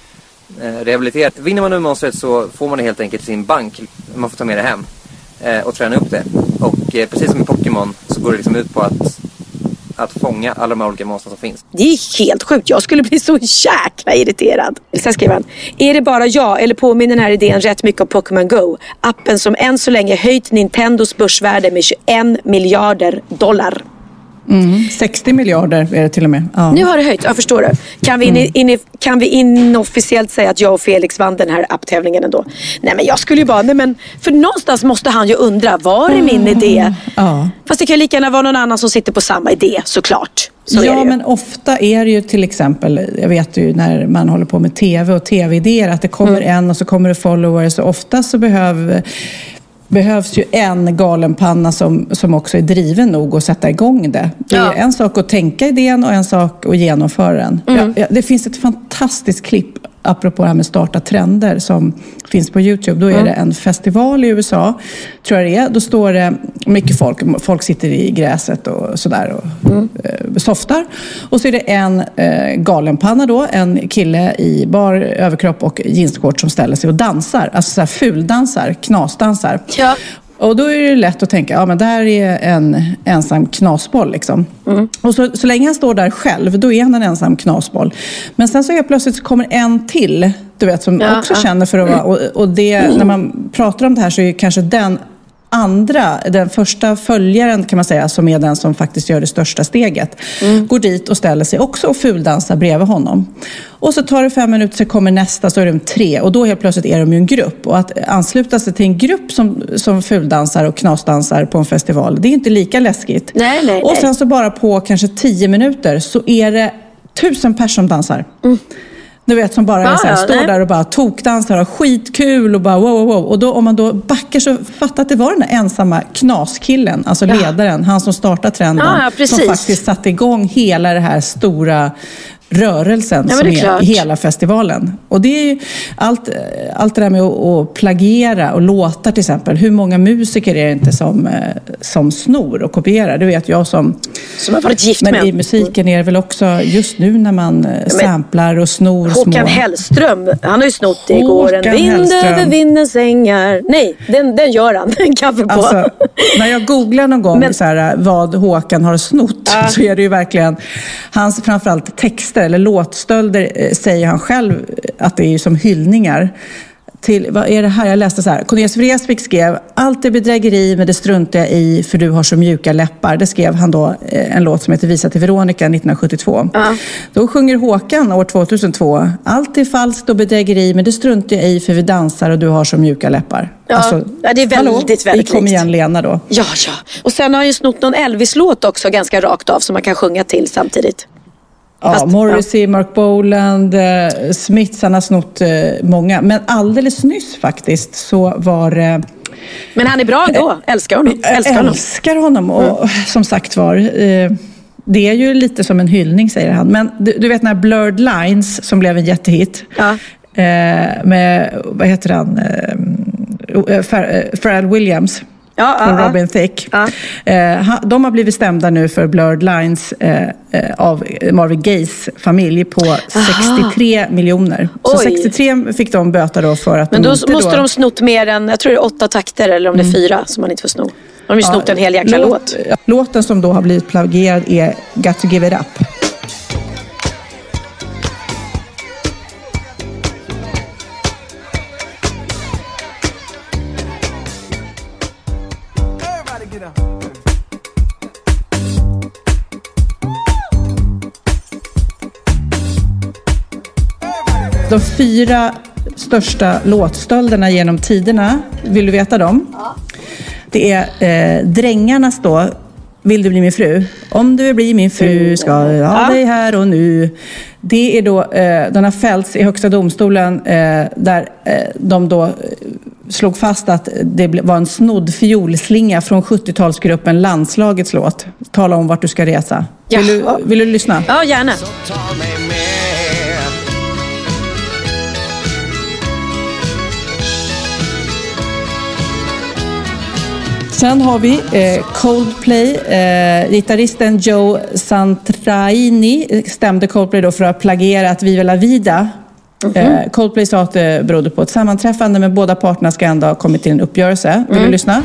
rehabiliterat. Vinner man nu monstret så får man det helt enkelt i sin bank. Man får ta med det hem och träna upp det. Och precis som i Pokémon så går det liksom ut på att fånga alla de här olika monster som finns. Det är helt sjukt. Jag skulle bli så jäkla irriterad. Sen skriver han: är det bara jag eller påminner den här idén rätt mycket om Pokémon Go? Appen som än så länge höjt Nintendos börsvärde med 21 miljarder dollar. 60 miljarder är det till och med. Ja. Nu har det höjt, jag förstår det. Kan vi inofficiellt säga att jag och Felix vann den här apptävlingen ändå? Nej, men jag skulle ju bara, för någonstans måste han ju undra, var är min idé? Ja. Fast det kan lika gärna vara någon annan som sitter på samma idé, såklart. Ja, men ofta är det ju till exempel, jag vet ju när man håller på med tv och tv-idéer, att det kommer en och så kommer det followers, och ofta så behövs ju en galenpanna som också är driven nog att sätta igång det. Det är en sak att tänka idén och en sak att genomföra den. Det finns ett fantastiskt klipp apropå det här med starta trender som finns på YouTube. Då är det en festival i USA, tror jag det är. Då står det mycket folk sitter i gräset och sådär och softar. Och så är det en galenpanna då, en kille i bar överkropp och jeanskort som ställer sig och dansar. Alltså så här fuldansar, knasdansar. Ja. Och då är det lätt att tänka, men där är en ensam knasboll liksom. Och så länge han står där själv, då är han en ensam knasboll. Men sen så helt plötsligt så kommer en till, du vet, som också känner för att vara, och det, när man pratar om det här så är kanske den första följaren kan man säga, som är den som faktiskt gör det största steget, går dit och ställer sig också och fuldansar bredvid honom. Och så tar det 5 minuter, så kommer nästa, så är de 3, och då helt plötsligt är de ju en grupp. Och att ansluta sig till en grupp som fuldansar och knasdansar på en festival, det är inte lika läskigt. Nej. Och sen så bara på kanske 10 minuter så är det 1000 personer som dansar. Du vet, som bara står där och bara tokdansar och skitkul och bara wow. Och då, om man då backar, så fattar att det var den där ensamma knaskillen, alltså ledaren, han som startade trenden, som faktiskt satte igång hela det här stora rörelsen som är hela festivalen. Och det är ju allt det där med att plagiera och låtar till exempel. Hur många musiker är det inte som snor och kopierar? Det vet jag som har varit gift med. Men i musiken är det väl också just nu när man samplar och snor Håkan små. Hellström, han har ju snott det igår. En vind över vindens ängar. Nej, den gör han. En kaffe på. Alltså, när jag googlar någon gång så här, vad Håkan har snott, så är det ju verkligen hans framförallt texter eller låtstölder, säger han själv att det är som hyllningar till, vad är det här? Jag läste så här: Cornelis Vreeswijk skrev: allt är bedrägeri, men det struntar jag i, för du har så mjuka läppar. Det skrev han då, en låt som heter Visa till Veronica 1972. Då sjunger Håkan år 2002: allt är falskt och bedrägeri, men det struntar jag i, för vi dansar och du har så mjuka läppar. Alltså, det är väldigt vi kom igen Lena då. Ja. Och sen har han ju snott någon Elvis-låt också ganska rakt av som man kan sjunga till samtidigt. Ja, Morrissey, Mark Boland, Smiths, han har snott många. Men alldeles nyss faktiskt så var det... Men han är bra ändå, älskar honom. Och som sagt var, det är ju lite som en hyllning, säger han. Men du vet när Blurred Lines, som blev en jättehit, med, vad heter han, Pharrell Williams, från Robin Thicke. De har blivit stämda nu för Blurred Lines av Marvin Gayes familj på 63 miljoner. Så 63 fick de böta då för att... Men då måste de snott mer än, jag tror det är 8 takter eller om det är 4 som man inte får sno. De har ju snott en hel jäkla låt. Låten som då har blivit plagierad är Got to Give It Up. De 4 största låtstölderna genom tiderna, vill du veta dem? Ja. Det är Drängarnas då, Vill du bli min fru? Om du vill bli min fru ska jag ha dig här och nu. Det är då, den har fällts i högsta domstolen där de då slog fast att det var en snodd fiolslinga från 70-talsgruppen Landslagets låt. Tala om vart du ska resa. Vill du lyssna? Ja, gärna. Sen har vi Coldplay. Gitarristen Joe Satriani stämde Coldplay då för att ha plagierat Viva la Vida Coldplay sa att det berodde på ett sammanträffande, men båda parterna ska ändå ha kommit till en uppgörelse. Vill du lyssna?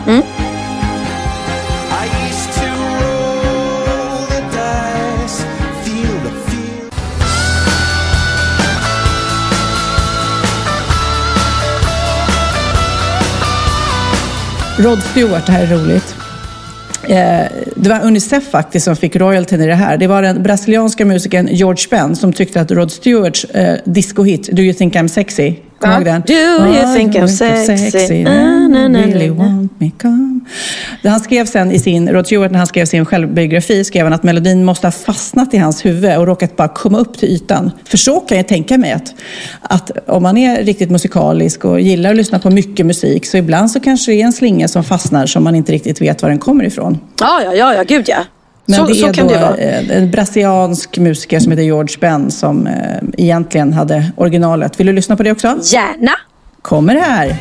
Rod Stewart, det här är roligt. Det var Unicef faktiskt som fick royaltyn i det här. Det var den brasilianska musikern George Ben som tyckte att Rod Stewarts disco-hit Do You Think I'm Sexy? Kommer ihåg den? Do you think I'm sexy? Really want me come. Han skrev sen Rod Stewart, när han skrev sin självbiografi, skrev han att melodin måste ha fastnat i hans huvud och råkat bara komma upp till ytan. För så kan jag tänka mig att om man är riktigt musikalisk och gillar att lyssna på mycket musik, så ibland så kanske det är en slinga som fastnar som man inte riktigt vet var den kommer ifrån. Ja, gud ja. Men det är kan då det vara. En brasiliansk musiker som heter George Ben som egentligen hade originalet. Vill du lyssna på det också? Gärna! Kommer det här.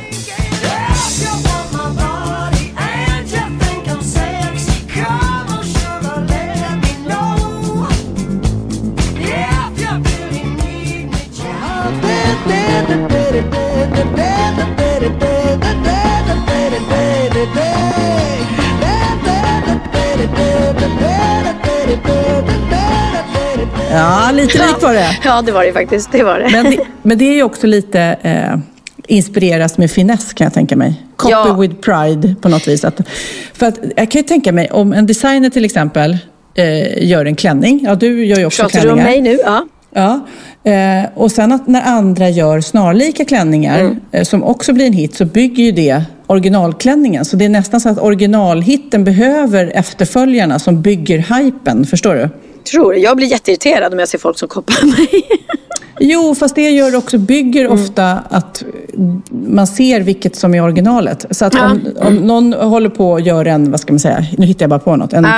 Ja, lite likt var det. Ja, det var det faktiskt. Det var det. Men det är ju också lite inspireras med finess, kan jag tänka mig. Copy with pride på något vis. För att jag kan ju tänka mig, om en designer till exempel gör en klänning. Ja, du gör ju också klänningar. Pratar du om mig nu? Ja. Och sen att när andra gör snarlika klänningar som också blir en hit, så bygger ju det originalklänningen. Så det är nästan så att originalhitten behöver efterföljarna som bygger hypen. Förstår du? Tror du? Jag blir jätteirriterad om jag ser folk som koppar mig. Jo, fast det gör också, bygger ofta att man ser vilket som är originalet. Så att om någon håller på att göra en, vad ska man säga, nu hittar jag bara på något, en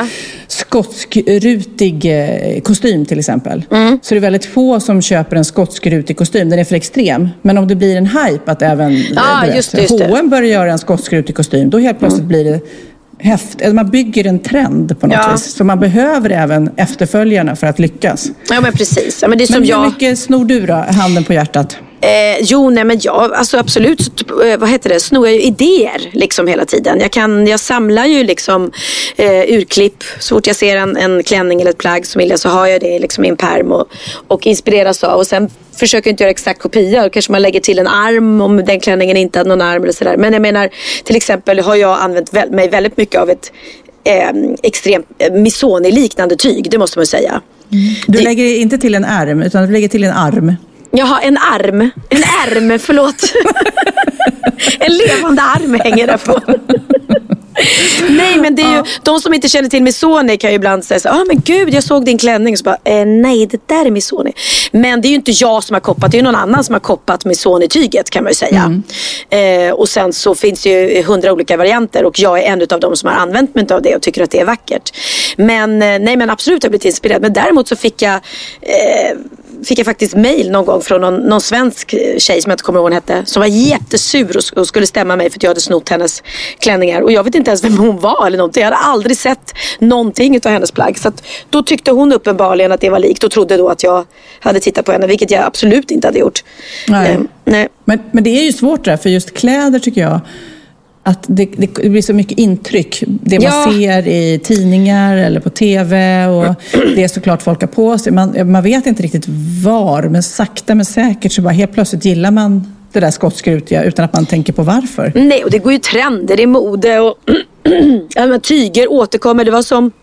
skotskrutig kostym till exempel. Så det är väldigt få som köper en skotskrutig kostym, den är för extrem. Men om det blir en hype att även H&M börjar göra en skotskrutig kostym, då helt plötsligt blir det man bygger en trend på något vis. Så man behöver även efterföljarna för att lyckas. Ja, men precis. Ja, men det är som hur mycket snor du då, handen på hjärtat? Alltså absolut, snor jag ju idéer liksom hela tiden. Jag samlar ju liksom urklipp. Så fort jag ser en klänning eller ett plagg som vill jag, så har jag det liksom i en pärm och inspireras av. Och sen försöker jag inte göra exakt kopia. Kanske man lägger till en arm om den klänningen inte hade någon arm eller sådär. Men jag menar, till exempel har jag använt mig väldigt mycket av ett extremt Missoni-liknande tyg, det måste man säga. Du lägger inte till en arm, utan du lägger till en arm. Jaha, en ärm, förlåt. En levande arm hänger där på. Nej, men det är ju de som inte känner till Missoni kan ju ibland säga så, men gud, jag såg din klänning, så bara, nej, det där är Missoni. Men det är ju inte jag som har koppat, det är ju någon annan som har koppat Missoni-tyget, kan man ju säga. Och sen så finns det ju 100 olika varianter, och jag är en av dem som har använt mig av det och tycker att det är vackert. Men nej, men absolut, jag har blivit inspirerad. Men däremot så fick jag faktiskt mejl någon gång från någon svensk tjej som jag inte kommer ihåg vad hon hette, som var jättesur och skulle stämma mig för att jag hade snott hennes klänningar. Och jag vet inte ens vem hon var eller någonting. Jag hade aldrig sett någonting av hennes plagg. Så att då tyckte hon uppenbarligen att det var likt och trodde då att jag hade tittat på henne, vilket jag absolut inte hade gjort. Nej. Men det är ju svårt där, för just kläder tycker jag att det blir så mycket intryck. Det man ser i tidningar eller på tv, och det är såklart folk har på sig. Man vet inte riktigt var, men sakta men säkert så bara helt plötsligt gillar man det där skottskrutiga utan att man tänker på varför. Nej, och det går ju trender i mode och tyger återkommer. Det var som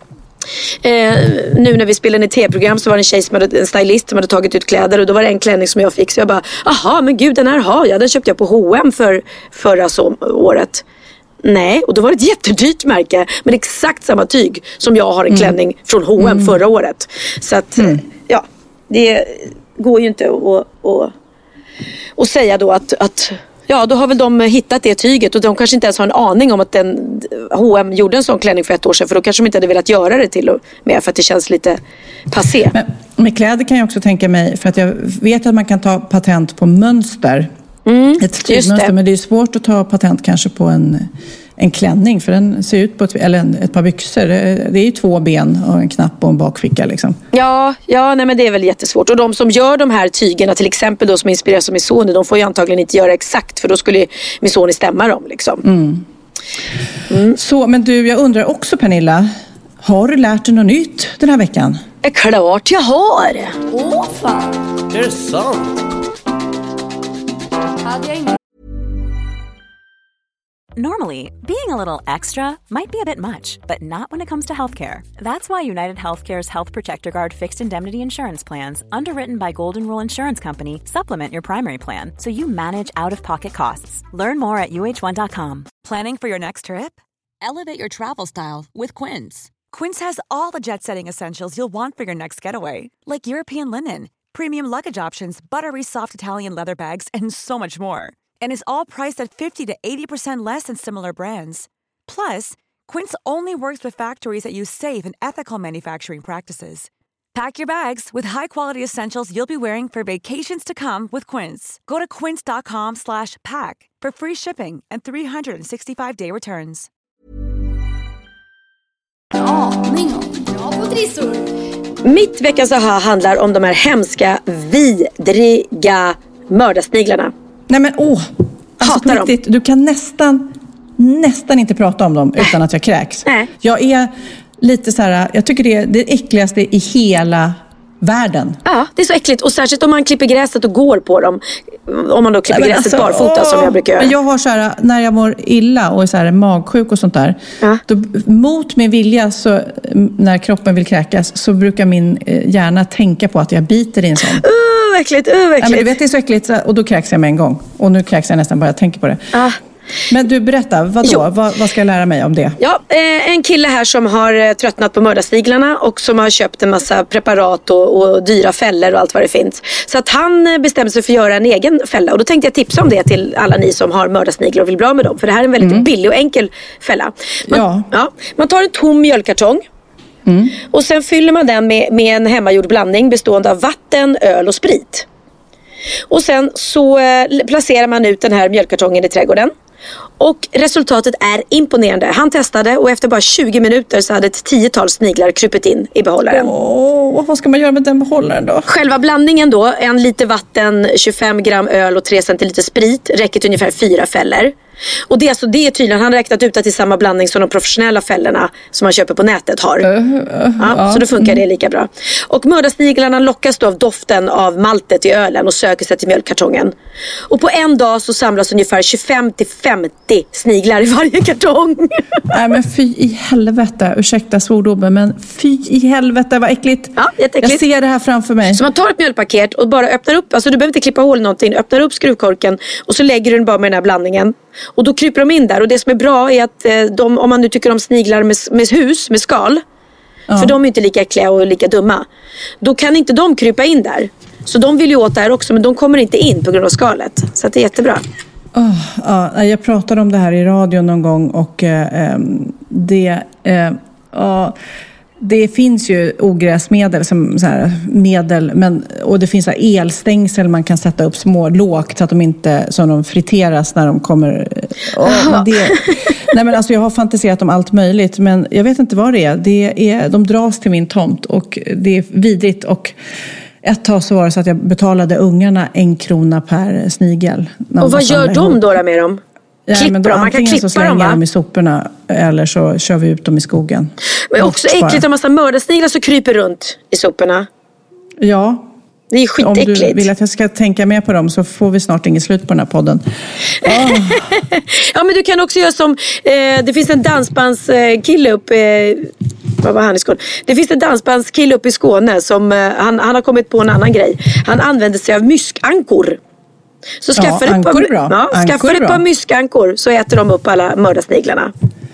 nu när vi spelade en tv-program, så var det en stylist som hade tagit ut kläder, och då var det en klänning som jag fick, så jag bara, aha, men gud, den här har jag, den köpte jag på H&M förra året. Nej, och då var det ett jättedyrt märke, men exakt samma tyg som jag har en klänning från H&M förra året. Så att det går ju inte att säga då att då har väl de hittat det tyget, och de kanske inte ens har en aning om att H&M gjorde en sån klänning för 1 år sedan, för då kanske de inte hade velat göra det till och med, för att det känns lite passé. Men med kläder kan jag också tänka mig, för att jag vet att man kan ta patent på mönster. Ett stilmönster, men det är svårt att ta patent kanske på en klänning, för den ser ut på ett par byxor. Det är ju 2 ben och en knapp och en bakficka liksom. Ja, nej, men det är väl jättesvårt. Och de som gör de här tygerna, till exempel då, som inspireras av Missoni, de får ju antagligen inte göra exakt, för då skulle Missoni stämma dem liksom. Så, men du, jag undrar också, Pernilla, har du lärt dig något nytt den här veckan? Är klart jag har. Åh fan. Är det sant? Hade jag ingen... Normally, being a little extra might be a bit much, but not when it comes to healthcare. That's why United Healthcare's Health Protector Guard fixed indemnity insurance plans, underwritten by Golden Rule Insurance Company, supplement your primary plan so you manage out-of-pocket costs. Learn more at uh1.com. Planning for your next trip? Elevate your travel style with Quince. Quince has all the jet-setting essentials you'll want for your next getaway, like European linen, premium luggage options, buttery soft Italian leather bags, and so much more. And is all priced at 50 to 80% less than similar brands. Plus, Quince only works with factories that use safe and ethical manufacturing practices. Pack your bags with high-quality essentials you'll be wearing for vacations to come with Quince. Go to quince.com/pack for free shipping and 365-day returns. Mitt veckans aha handlar om de här hemska, vidriga mördarsniglarna. Nej men hatar dem. Du kan nästan inte prata om dem utan att jag kräks. Nej. Jag är lite så här, jag tycker det är det äckligaste i hela världen. Ja, det är så äckligt. Och särskilt om man klipper gräset och går på dem. Om man då klipper gräset barfota som jag brukar göra. Men jag har så här, när jag mår illa och är så här magsjuk och sånt där. Ja. Då, mot min vilja, så, när kroppen vill kräkas, så brukar min hjärna tänka på att jag biter i en sån. Äckligt. Ja, men du vet, det är så äckligt. Och då kräks jag med en gång. Och nu kräks jag nästan bara jag tänker på det. Men du, berätta, vadå? Vad ska jag lära mig om det? Ja, en kille här som har tröttnat på mördarsniglarna och som har köpt en massa preparat och dyra fällor och allt vad det finns. Så att han bestämde sig för att göra en egen fälla. Och då tänkte jag tipsa om det till alla ni som har mördarsniglar och vill bli av med dem. För det här är en väldigt billig och enkel fälla. Man tar en tom mjölkartong. Och sen fyller man den med en hemmagjord blandning bestående av vatten, öl och sprit. Och sen så placerar man ut den här mjölkartongen i trädgården. Och resultatet är imponerande. Han testade och efter bara 20 minuter så hade ett 10-tal sniglar krupit in i behållaren. Vad ska man göra med den behållaren då? Själva blandningen då, 1 liter vatten, 25 gram öl och 3 centiliter sprit räcker till ungefär 4 fällor. Och det är tydligen, han har räknat ut att det är samma blandning som de professionella fällorna som man köper på nätet har. Så då funkar det lika bra. Och mördarsniglarna lockas då av doften av maltet i ölen och söker sig till mjölkkartongen. Och på en dag så samlas ungefär 25-50 sniglar i varje kartong. Nej men fy i helvete, ursäkta svordomen, men fy i helvete vad äckligt. Ja, jätteäckligt. Jag ser det här framför mig. Så man tar ett mjölkpaket och bara öppnar upp, alltså du behöver inte klippa hål någonting, öppnar upp skruvkorken och så lägger du den bara med den här blandningen. Och då kryper de in där. Och det som är bra är att om man nu tycker om sniglar med skal, för de är inte lika äckliga och lika dumma, då kan inte de krypa in där. Så de vill ju åt där också, men de kommer inte in på grund av skalet. Så att det är jättebra. Jag pratade om det här i radion någon gång och det finns ju ogräsmedel som så här medel, och det finns så här elstängsel man kan sätta upp små lågt så att de inte friteras när de kommer. Nej men alltså jag har fantiserat om allt möjligt, men jag vet inte vad det är. De dras till min tomt och det är vidrigt. Och ett tag så var det så att jag betalade ungarna 1 krona per snigel. Och vad gör de då med dem? Men då antingen så slänger jag dem i soporna eller så kör vi ut dem i skogen. Men också äckligt att massa mördarsniglar så kryper runt i soporna. Ja. Det är skitäckligt. Om du vill att jag ska tänka mer på dem så får vi snart inget slut på den här podden. Ja, men du kan också göra som det finns en dansbandskille Det finns en dansbandskille upp i Skåne som han har kommit på en annan grej. Han använder sig av myskankor. Så skaffa ett par myskankor så äter de upp alla mördarsniglarna.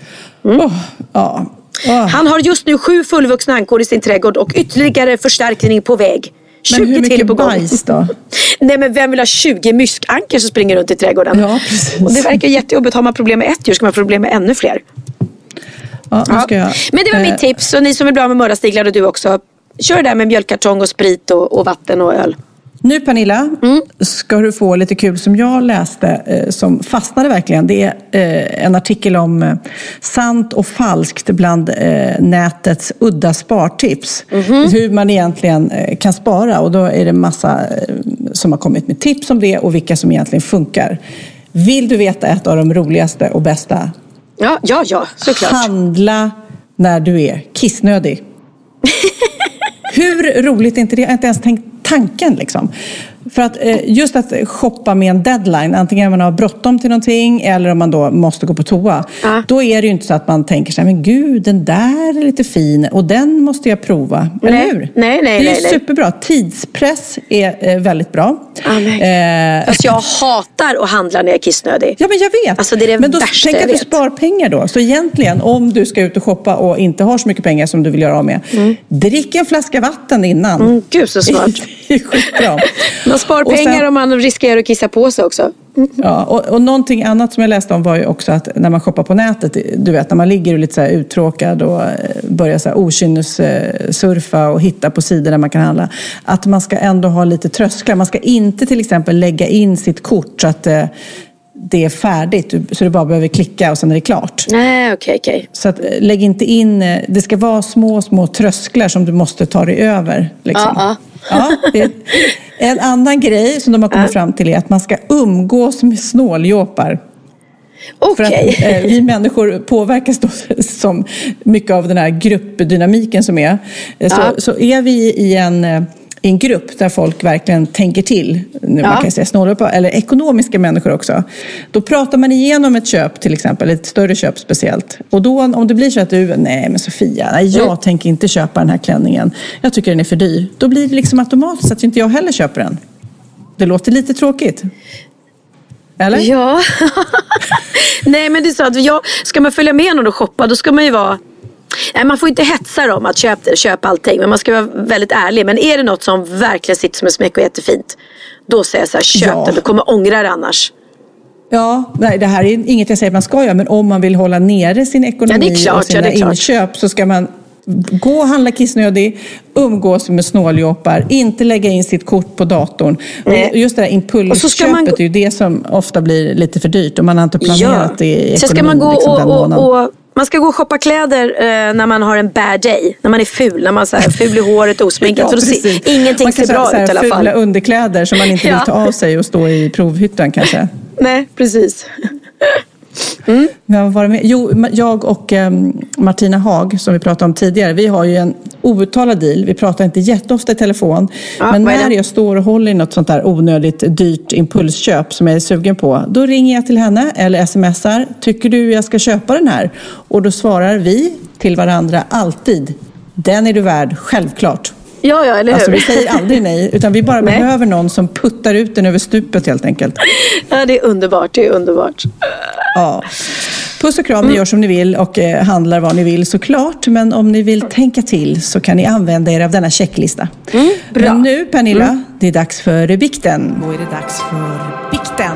Han har just nu 7 fullvuxna ankor i sin trädgård och ytterligare förstärkning på väg. 20 men hur mycket till på gång. Bajs då? Nej, men vem vill ha 20 myskankor som springer runt i trädgården? Ja, precis. Och det verkar jättejobbigt. Har man problem med ett djur ska man ha problem med ännu fler. Men det var mitt tips. Och ni som vill bli av med mördarsniglar och du också, kör det där med mjölkkartong och sprit och vatten och öl. Nu Pernilla, ska du få lite kul som jag läste som fastnade verkligen. Det är en artikel om sant och falskt bland nätets udda spartips. Hur man egentligen kan spara, och då är det massa som har kommit med tips om det och vilka som egentligen funkar. Vill du veta ett av de roligaste och bästa? Ja, såklart. Handla när du är kissnödig. Hur roligt är inte det? Jag har inte ens tänkt tanken liksom. För att just att shoppa med en deadline, antingen om man har bråttom till någonting eller om man då måste gå på toa, då är det ju inte så att man tänker så här, men gud, den där är lite fin och den måste jag prova. Eller hur? Nej. Det är superbra. Tidspress är väldigt bra. Fast jag hatar att handla när jag är kissnödig. Ja, men jag vet. Alltså, det är det men då värsta tänk jag att du vet. spar pengar då. Så egentligen, om du ska ut och shoppa och inte har så mycket pengar som du vill göra av med, drick en flaska vatten innan. Gud så smart. Det är skitbra. Man spar pengar och man riskerar att kissa på sig också. Ja, och någonting annat som jag läste om var ju också att när man shoppar på nätet, du vet, när man ligger lite så här uttråkad och börjar så här okynnessurfa och hitta på sidor där man kan handla, att man ska ändå ha lite trösklar. Man ska inte till exempel lägga in sitt kort så att det är färdigt, så du bara behöver klicka och sen är det klart. Nej, okej. Så att lägg inte in, det ska vara små trösklar som du måste ta dig över. Liksom. Ja, en annan grej som de har kommit fram till är att man ska umgås med snåljåpar. För att vi människor påverkas då som mycket av den här gruppdynamiken som är. Så är vi i en grupp där folk verkligen tänker till, nu man kan säga snåljåpar, eller ekonomiska människor också. Då pratar man igenom ett köp till exempel, ett större köp speciellt. Och då om det blir så att du, nej men Sofia, jag tänker inte köpa den här klänningen. Jag tycker den är för dyr. Då blir det liksom automatiskt att inte jag heller köper den. Det låter lite tråkigt. Eller? Ja. Nej, men det är så att ska man följa med någon och shoppa, då ska man ju vara... Nej, man får inte hetsa dem att köpa allting, men man ska vara väldigt ärlig. Men är det något som verkligen sitter som en smäck och är jättefint, då säger jag så här, köp det, du kommer ångra det annars. Ja, nej, det här är inget jag säger att man ska göra, men om man vill hålla nere sin ekonomi och sina inköp, så ska man gå och handla kissnödig, umgås med snåljåpar, inte lägga in sitt kort på datorn. Och just det här impulsköpet är ju det som ofta blir lite för dyrt om man har inte planerat det i ekonomin. Så ska man gå och man ska gå och shoppa kläder när man har en bad day, när man är ful, när man är ful i håret, osminkad. För då ingenting ser bra ut i alla fall. Fula underkläder som man inte vill ta av sig och stå i provhyttan kanske. Nej, precis. Men var det med? Jo, jag och Martina Haag som vi pratade om tidigare, vi har ju en outtalad deal. Vi pratar inte jätteofta i telefon, men när jag står och håller i något sånt där onödigt dyrt impulsköp som jag är sugen på, då ringer jag till henne eller smsar, tycker du jag ska köpa den här? Och då svarar vi till varandra alltid, den är du värd, självklart. Ja, eller hur? Alltså vi säger aldrig nej, utan vi bara behöver någon som puttar ut den över stupet helt enkelt. Ja, det är underbart, Ja. Puss och kram, ni gör som ni vill och handlar vad ni vill såklart. Men om ni vill tänka till så kan ni använda er av denna checklista. Bra. Men nu Pernilla, det är dags för bikten. Då är det dags för bikten.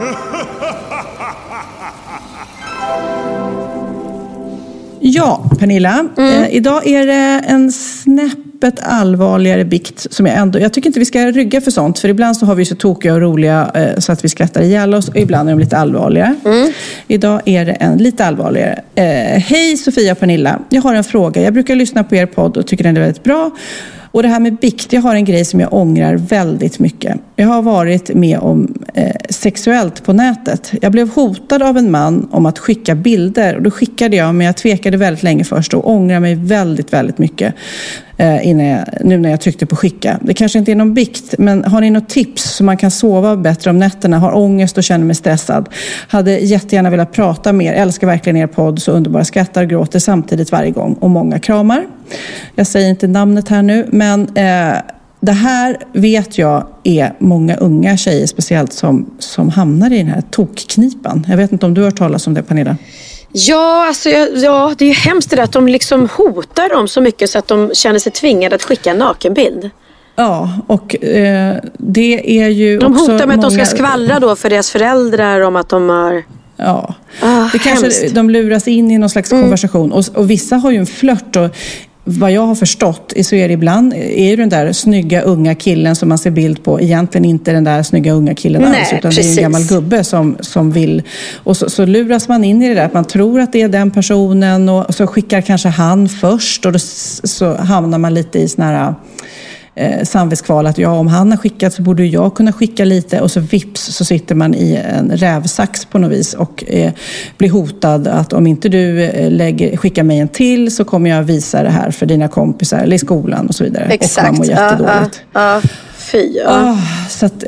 Ja, Pernilla. Idag är det en snäppet allvarligare bikt som jag tycker inte vi ska rygga för sånt. För ibland så har vi så tokiga och roliga så att vi skrattar ihjäl oss. Och ibland är de lite allvarligare. Idag är det en lite allvarligare. Hej Sofia och Pernilla. Jag har en fråga. Jag brukar lyssna på er podd och tycker den är väldigt bra. Och det här med bikt, jag har en grej som jag ångrar väldigt mycket. Jag har varit med om sexuellt på nätet. Jag blev hotad av en man om att skicka bilder. Och då skickade jag, men jag tvekade väldigt länge först och ångrar mig väldigt, väldigt mycket nu när jag tryckte på skicka. Det kanske inte är någon bikt, men har ni något tips så man kan sova bättre om nätterna, har ångest och känner mig stressad? Hade jättegärna velat prata med er. Älskar verkligen er podd, så underbara, skrattar och gråter samtidigt varje gång. Och många kramar. Jag säger inte namnet här nu, men det här vet jag är många unga tjejer speciellt som hamnar i den här tokknipan. Jag vet inte om du har hört talas om det, Pernilla? Ja, alltså, ja, det är ju hemskt det där att de liksom hotar dem så mycket så att de känner sig tvingade att skicka en nakenbild. Ja, och det är ju de också hotar med att de ska skvallra då för deras föräldrar om att de har... Ja, det kanske de luras in i någon slags konversation. Och vissa har ju en flört och vad jag har förstått så är det ibland är ju den där snygga unga killen som man ser bild på egentligen inte den där snygga unga killen alls, utan precis. Det är en gammal gubbe som vill, och så luras man in i det där att man tror att det är den personen, och så skickar kanske han först, och då så hamnar man lite i sån här samvetskval att om han har skickat så borde jag kunna skicka lite, och så vips så sitter man i en rävsax på något vis och blir hotad att om inte du skickar mig en till så kommer jag visa det här för dina kompisar eller i skolan och så vidare. Exakt. Och man mår jättedåligt. Fy. Så att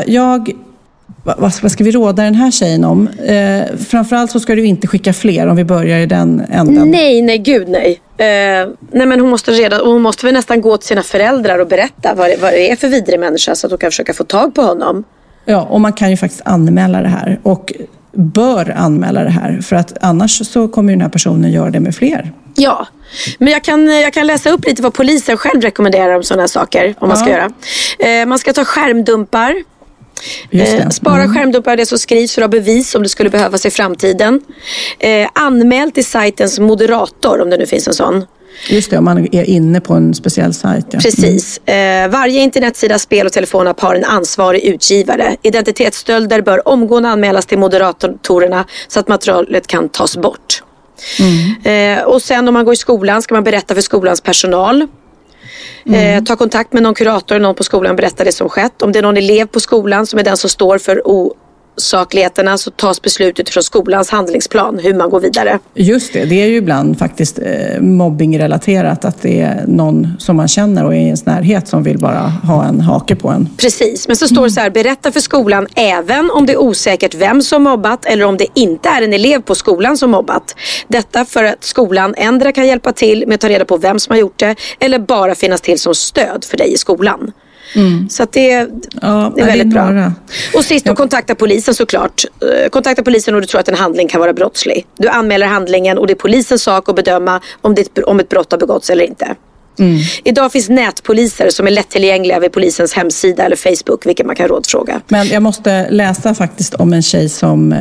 vad ska vi råda den här tjejen om? Framförallt så ska du inte skicka fler om vi börjar i den änden. Nej, gud nej. Nej, men hon måste väl nästan gå till sina föräldrar och berätta vad det är för vidrig människa, så att hon kan försöka få tag på honom. Ja, och man kan ju faktiskt anmäla det här, och bör anmäla det här, för att annars så kommer ju den här personen göra det med fler. Ja, men jag kan läsa upp lite vad polisen själv rekommenderar om sådana här saker, om man ska göra. Man ska ta skärmdumpar. Spara skärmdumpar det som skrivs för att ha bevis om det skulle behövas i framtiden. Anmäl till sajtens moderator om det nu finns en sån. Just det, om man är inne på en speciell sajt. Ja. Precis. Varje internetsida, spel och telefonapp har en ansvarig utgivare. Identitetsstölder bör omgående anmälas till moderatorerna så att materialet kan tas bort. Och sen om man går i skolan ska man berätta för skolans personal. Ta kontakt med någon kurator eller någon på skolan, berätta det som skett. Om det är någon elev på skolan som är den som står för osakligheterna, så tas beslutet från skolans handlingsplan hur man går vidare. Just det, det är ju ibland faktiskt mobbingrelaterat, att det är någon som man känner och är i ens närhet som vill bara ha en hake på en. Precis, men så står det så här: berätta för skolan även om det är osäkert vem som mobbat eller om det inte är en elev på skolan som mobbat. Detta för att skolan ändra kan hjälpa till med att ta reda på vem som har gjort det, eller bara finnas till som stöd för dig i skolan. Så att det är väldigt bra. Och sist, kontakta polisen såklart. Kontakta polisen om du tror att en handling kan vara brottslig. Du anmäler handlingen och det är polisens sak att bedöma om ett brott har begåtts eller inte. Idag finns nätpoliser som är lättillgängliga vid polisens hemsida eller Facebook, vilket man kan rådfråga. Men jag måste läsa faktiskt om en tjej som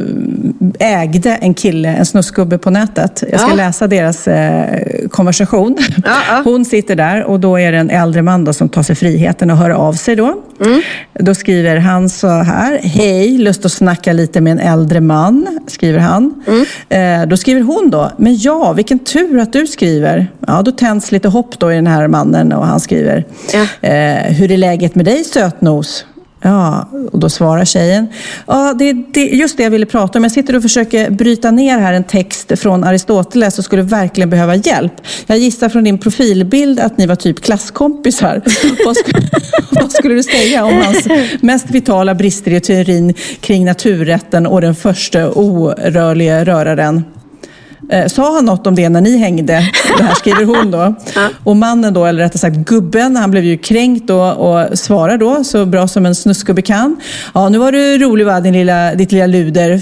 ägde en snusgubbe på nätet. Jag ska läsa deras konversation. Hon sitter där och då är det en äldre man då som tar sig friheten och hör av sig då. Då skriver han så här: hej, lust att snacka lite med en äldre man, skriver han. Då skriver hon då: men ja, vilken tur att du skriver. Ja, då tänds lite hopp då i den här mannen, och han skriver: hur är läget med dig, sötnos? Ja, och då svarar tjejen: ja, det är just det jag ville prata om. Jag sitter och försöker bryta ner här en text från Aristoteles och skulle verkligen behöva hjälp. Jag gissar från din profilbild att ni var typ klasskompisar. Vad skulle du säga om hans mest vitala brister i teorin kring naturrätten och den första orörliga röraren? Sa han något om det när ni hängde? Det här skriver hon då. Och mannen då, eller rättare sagt gubben, han blev ju kränkt då och svarar då så bra som en snusgubbe kan: ja, nu var du rolig, va, ditt lilla luder.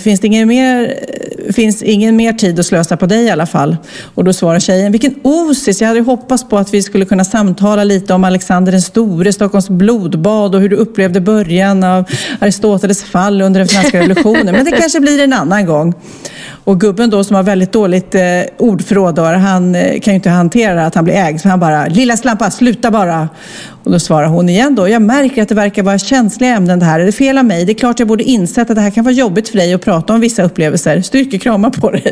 Finns ingen mer tid att slösa på dig i alla fall. Och då svarar tjejen: vilken osis, jag hade hoppats på att vi skulle kunna samtala lite om Alexander den store, Stockholms blodbad och hur du upplevde början av Aristoteles fall under den franska revolutionen. Men det kanske blir en annan gång. Och gubben då, som har väldigt dåligt ordförråd, han kan ju inte hantera att han blir ägd, så han bara: lilla slampa, sluta bara. Och då svarar hon igen då: jag märker att det verkar vara känsliga ämnen det här. Är det fel av mig? Det är klart jag borde insett att det här kan vara jobbigt för dig att prata om vissa upplevelser. Styrkekrama på dig.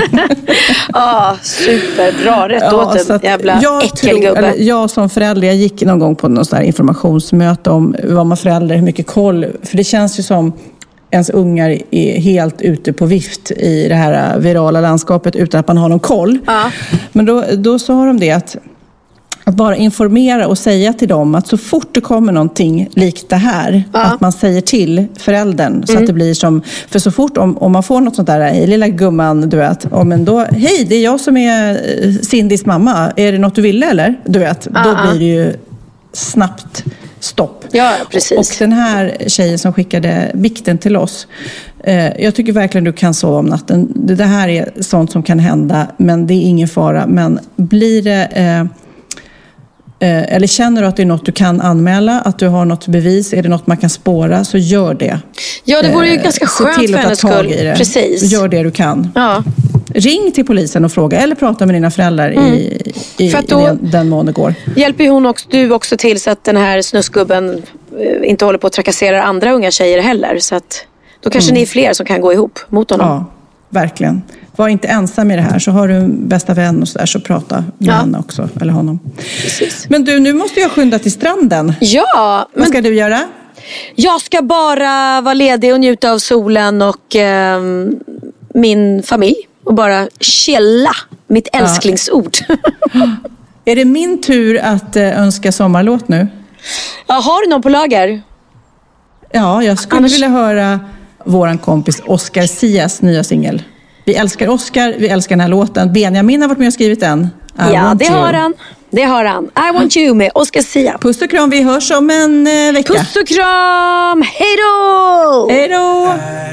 Superbra. Rätt åt en jävla äckelgubbe. Jag som förälder, jag gick någon gång på någon sån här informationsmöte om vad man förälder, hur mycket koll. För det känns ju som ens ungar är helt ute på vift i det här virala landskapet utan att man har någon koll. Men då sa de det att bara informera och säga till dem att så fort det kommer någonting likt det här, att man säger till föräldern så att det blir som, för så fort om man får något sånt där: hej lilla gumman, du vet, men då: hej, det är jag som är Cindys mamma, är det något du ville eller? Du vet, då blir det ju snabbt stopp. Ja, precis. Och den här tjejen som skickade bikten till oss, jag tycker verkligen du kan sova om natten. Det här är sånt som kan hända, men det är ingen fara. Men blir det eller känner du att det är något du kan anmäla, att du har något bevis, är det något man kan spåra, så gör det. Ja, det vore ju ganska skönt för hennes skull. Precis. Gör det du kan. Ja. ring till polisen och fråga eller prata med dina föräldrar i den mån det går. Hjälper hon också, du också till så att den här snuskgubben inte håller på att trakassera andra unga tjejer heller. Så att då kanske ni är fler som kan gå ihop mot honom. Ja, verkligen. Var inte ensam i det här. Så har du en bästa vän och så prata med henne också. Eller honom. Precis. Men du, nu måste jag skynda till stranden. Ja. Vad ska du göra? Jag ska bara vara ledig och njuta av solen och min familj. Och bara chilla. Mitt älsklingsord. Är det min tur att önska sommarlåt nu? Ja, har du någon på lager? Ja, jag skulle vilja höra våran kompis Oscar Sias nya singel. Vi älskar Oscar, vi älskar den här låten. Benjamin har varit med och skrivit den. Det har han. I want you med Oscar Sia. Puss och kram, vi hörs om en vecka. Puss och kram, hej då! Hej då!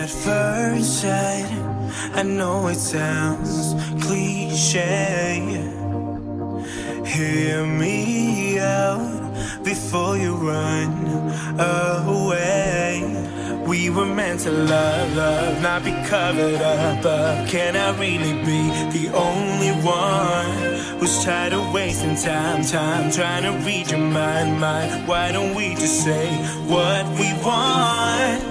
I know it sounds cliché. Hear me out before you run away. We were meant to love, not be covered up. But can I really be the only one who's tired of wasting time trying to read your mind? Why don't we just say what we want?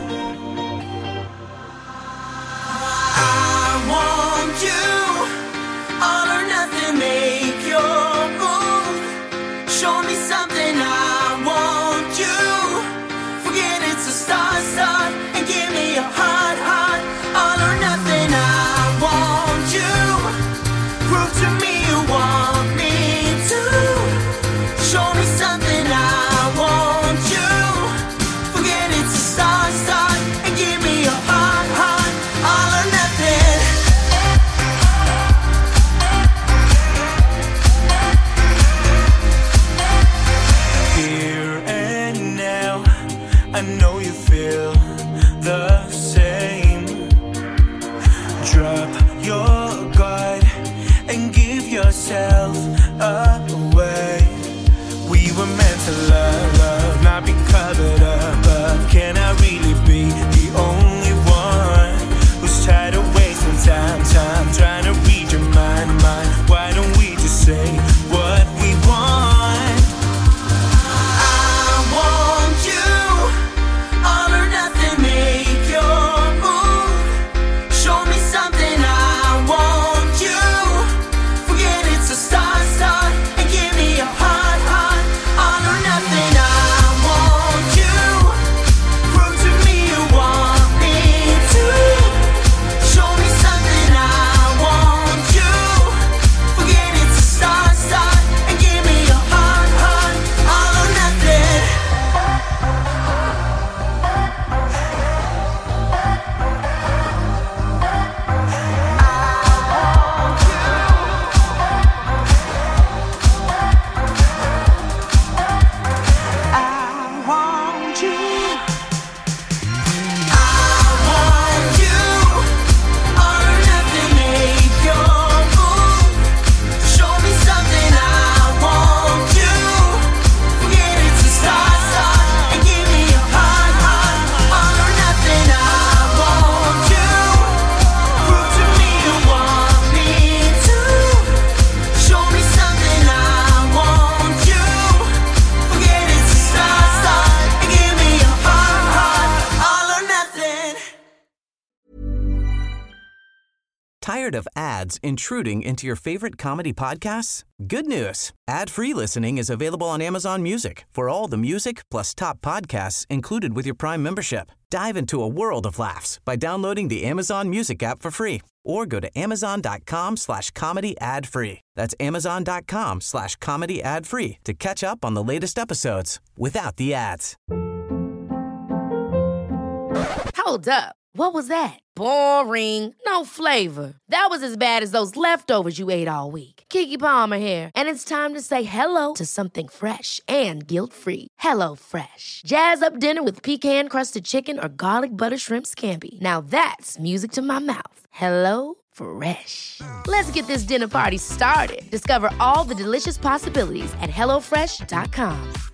I want you, all or nothing, make your move. Show me something, I want you. Forget it's a start, and give me a heart, all or nothing, I want you. Prove to me you want me to. Show me something, I want you. Forget it's a start, and give me a heart, all or nothing. Here and now, I know you feel the same. Drop your guard and give yourself away. We were meant to love, not be covered up. But can I really be the only one who's tired of wasting time trying to read your mind? Why don't we just say what we want? I want you, all or nothing, make your move. Show me something, I want you. Forget it's a start, and give me a heart, all or nothing, I want you. Prove to me you want me to. Show me something, I want you. Forget it's a start, and give me a heart, all or nothing. I want you. I want you. All or nothing, make your move. Show me something, I want you. Forget it's a start, and give me a heart, all or nothing, I want you. Prove to me you want me to. Show me something, I want you. Forget it's a start, and give me a heart, all or nothing. Tired of ads intruding into your favorite comedy podcasts? Good news. Ad-free listening is available on Amazon Music for all the music plus top podcasts included with your Prime membership. Dive into a world of laughs by downloading the Amazon Music app for free or go to amazon.com/comedy ad-free. That's amazon.com/comedy ad-free to catch up on the latest episodes without the ads. Hold up. What was that? Boring. No flavor. That was as bad as those leftovers you ate all week. Keke Palmer here, and it's time to say hello to something fresh and guilt-free. Hello Fresh. Jazz up dinner with pecan-crusted chicken or garlic butter shrimp scampi. Now that's music to my mouth. Hello Fresh. Let's get this dinner party started. Discover all the delicious possibilities at hellofresh.com.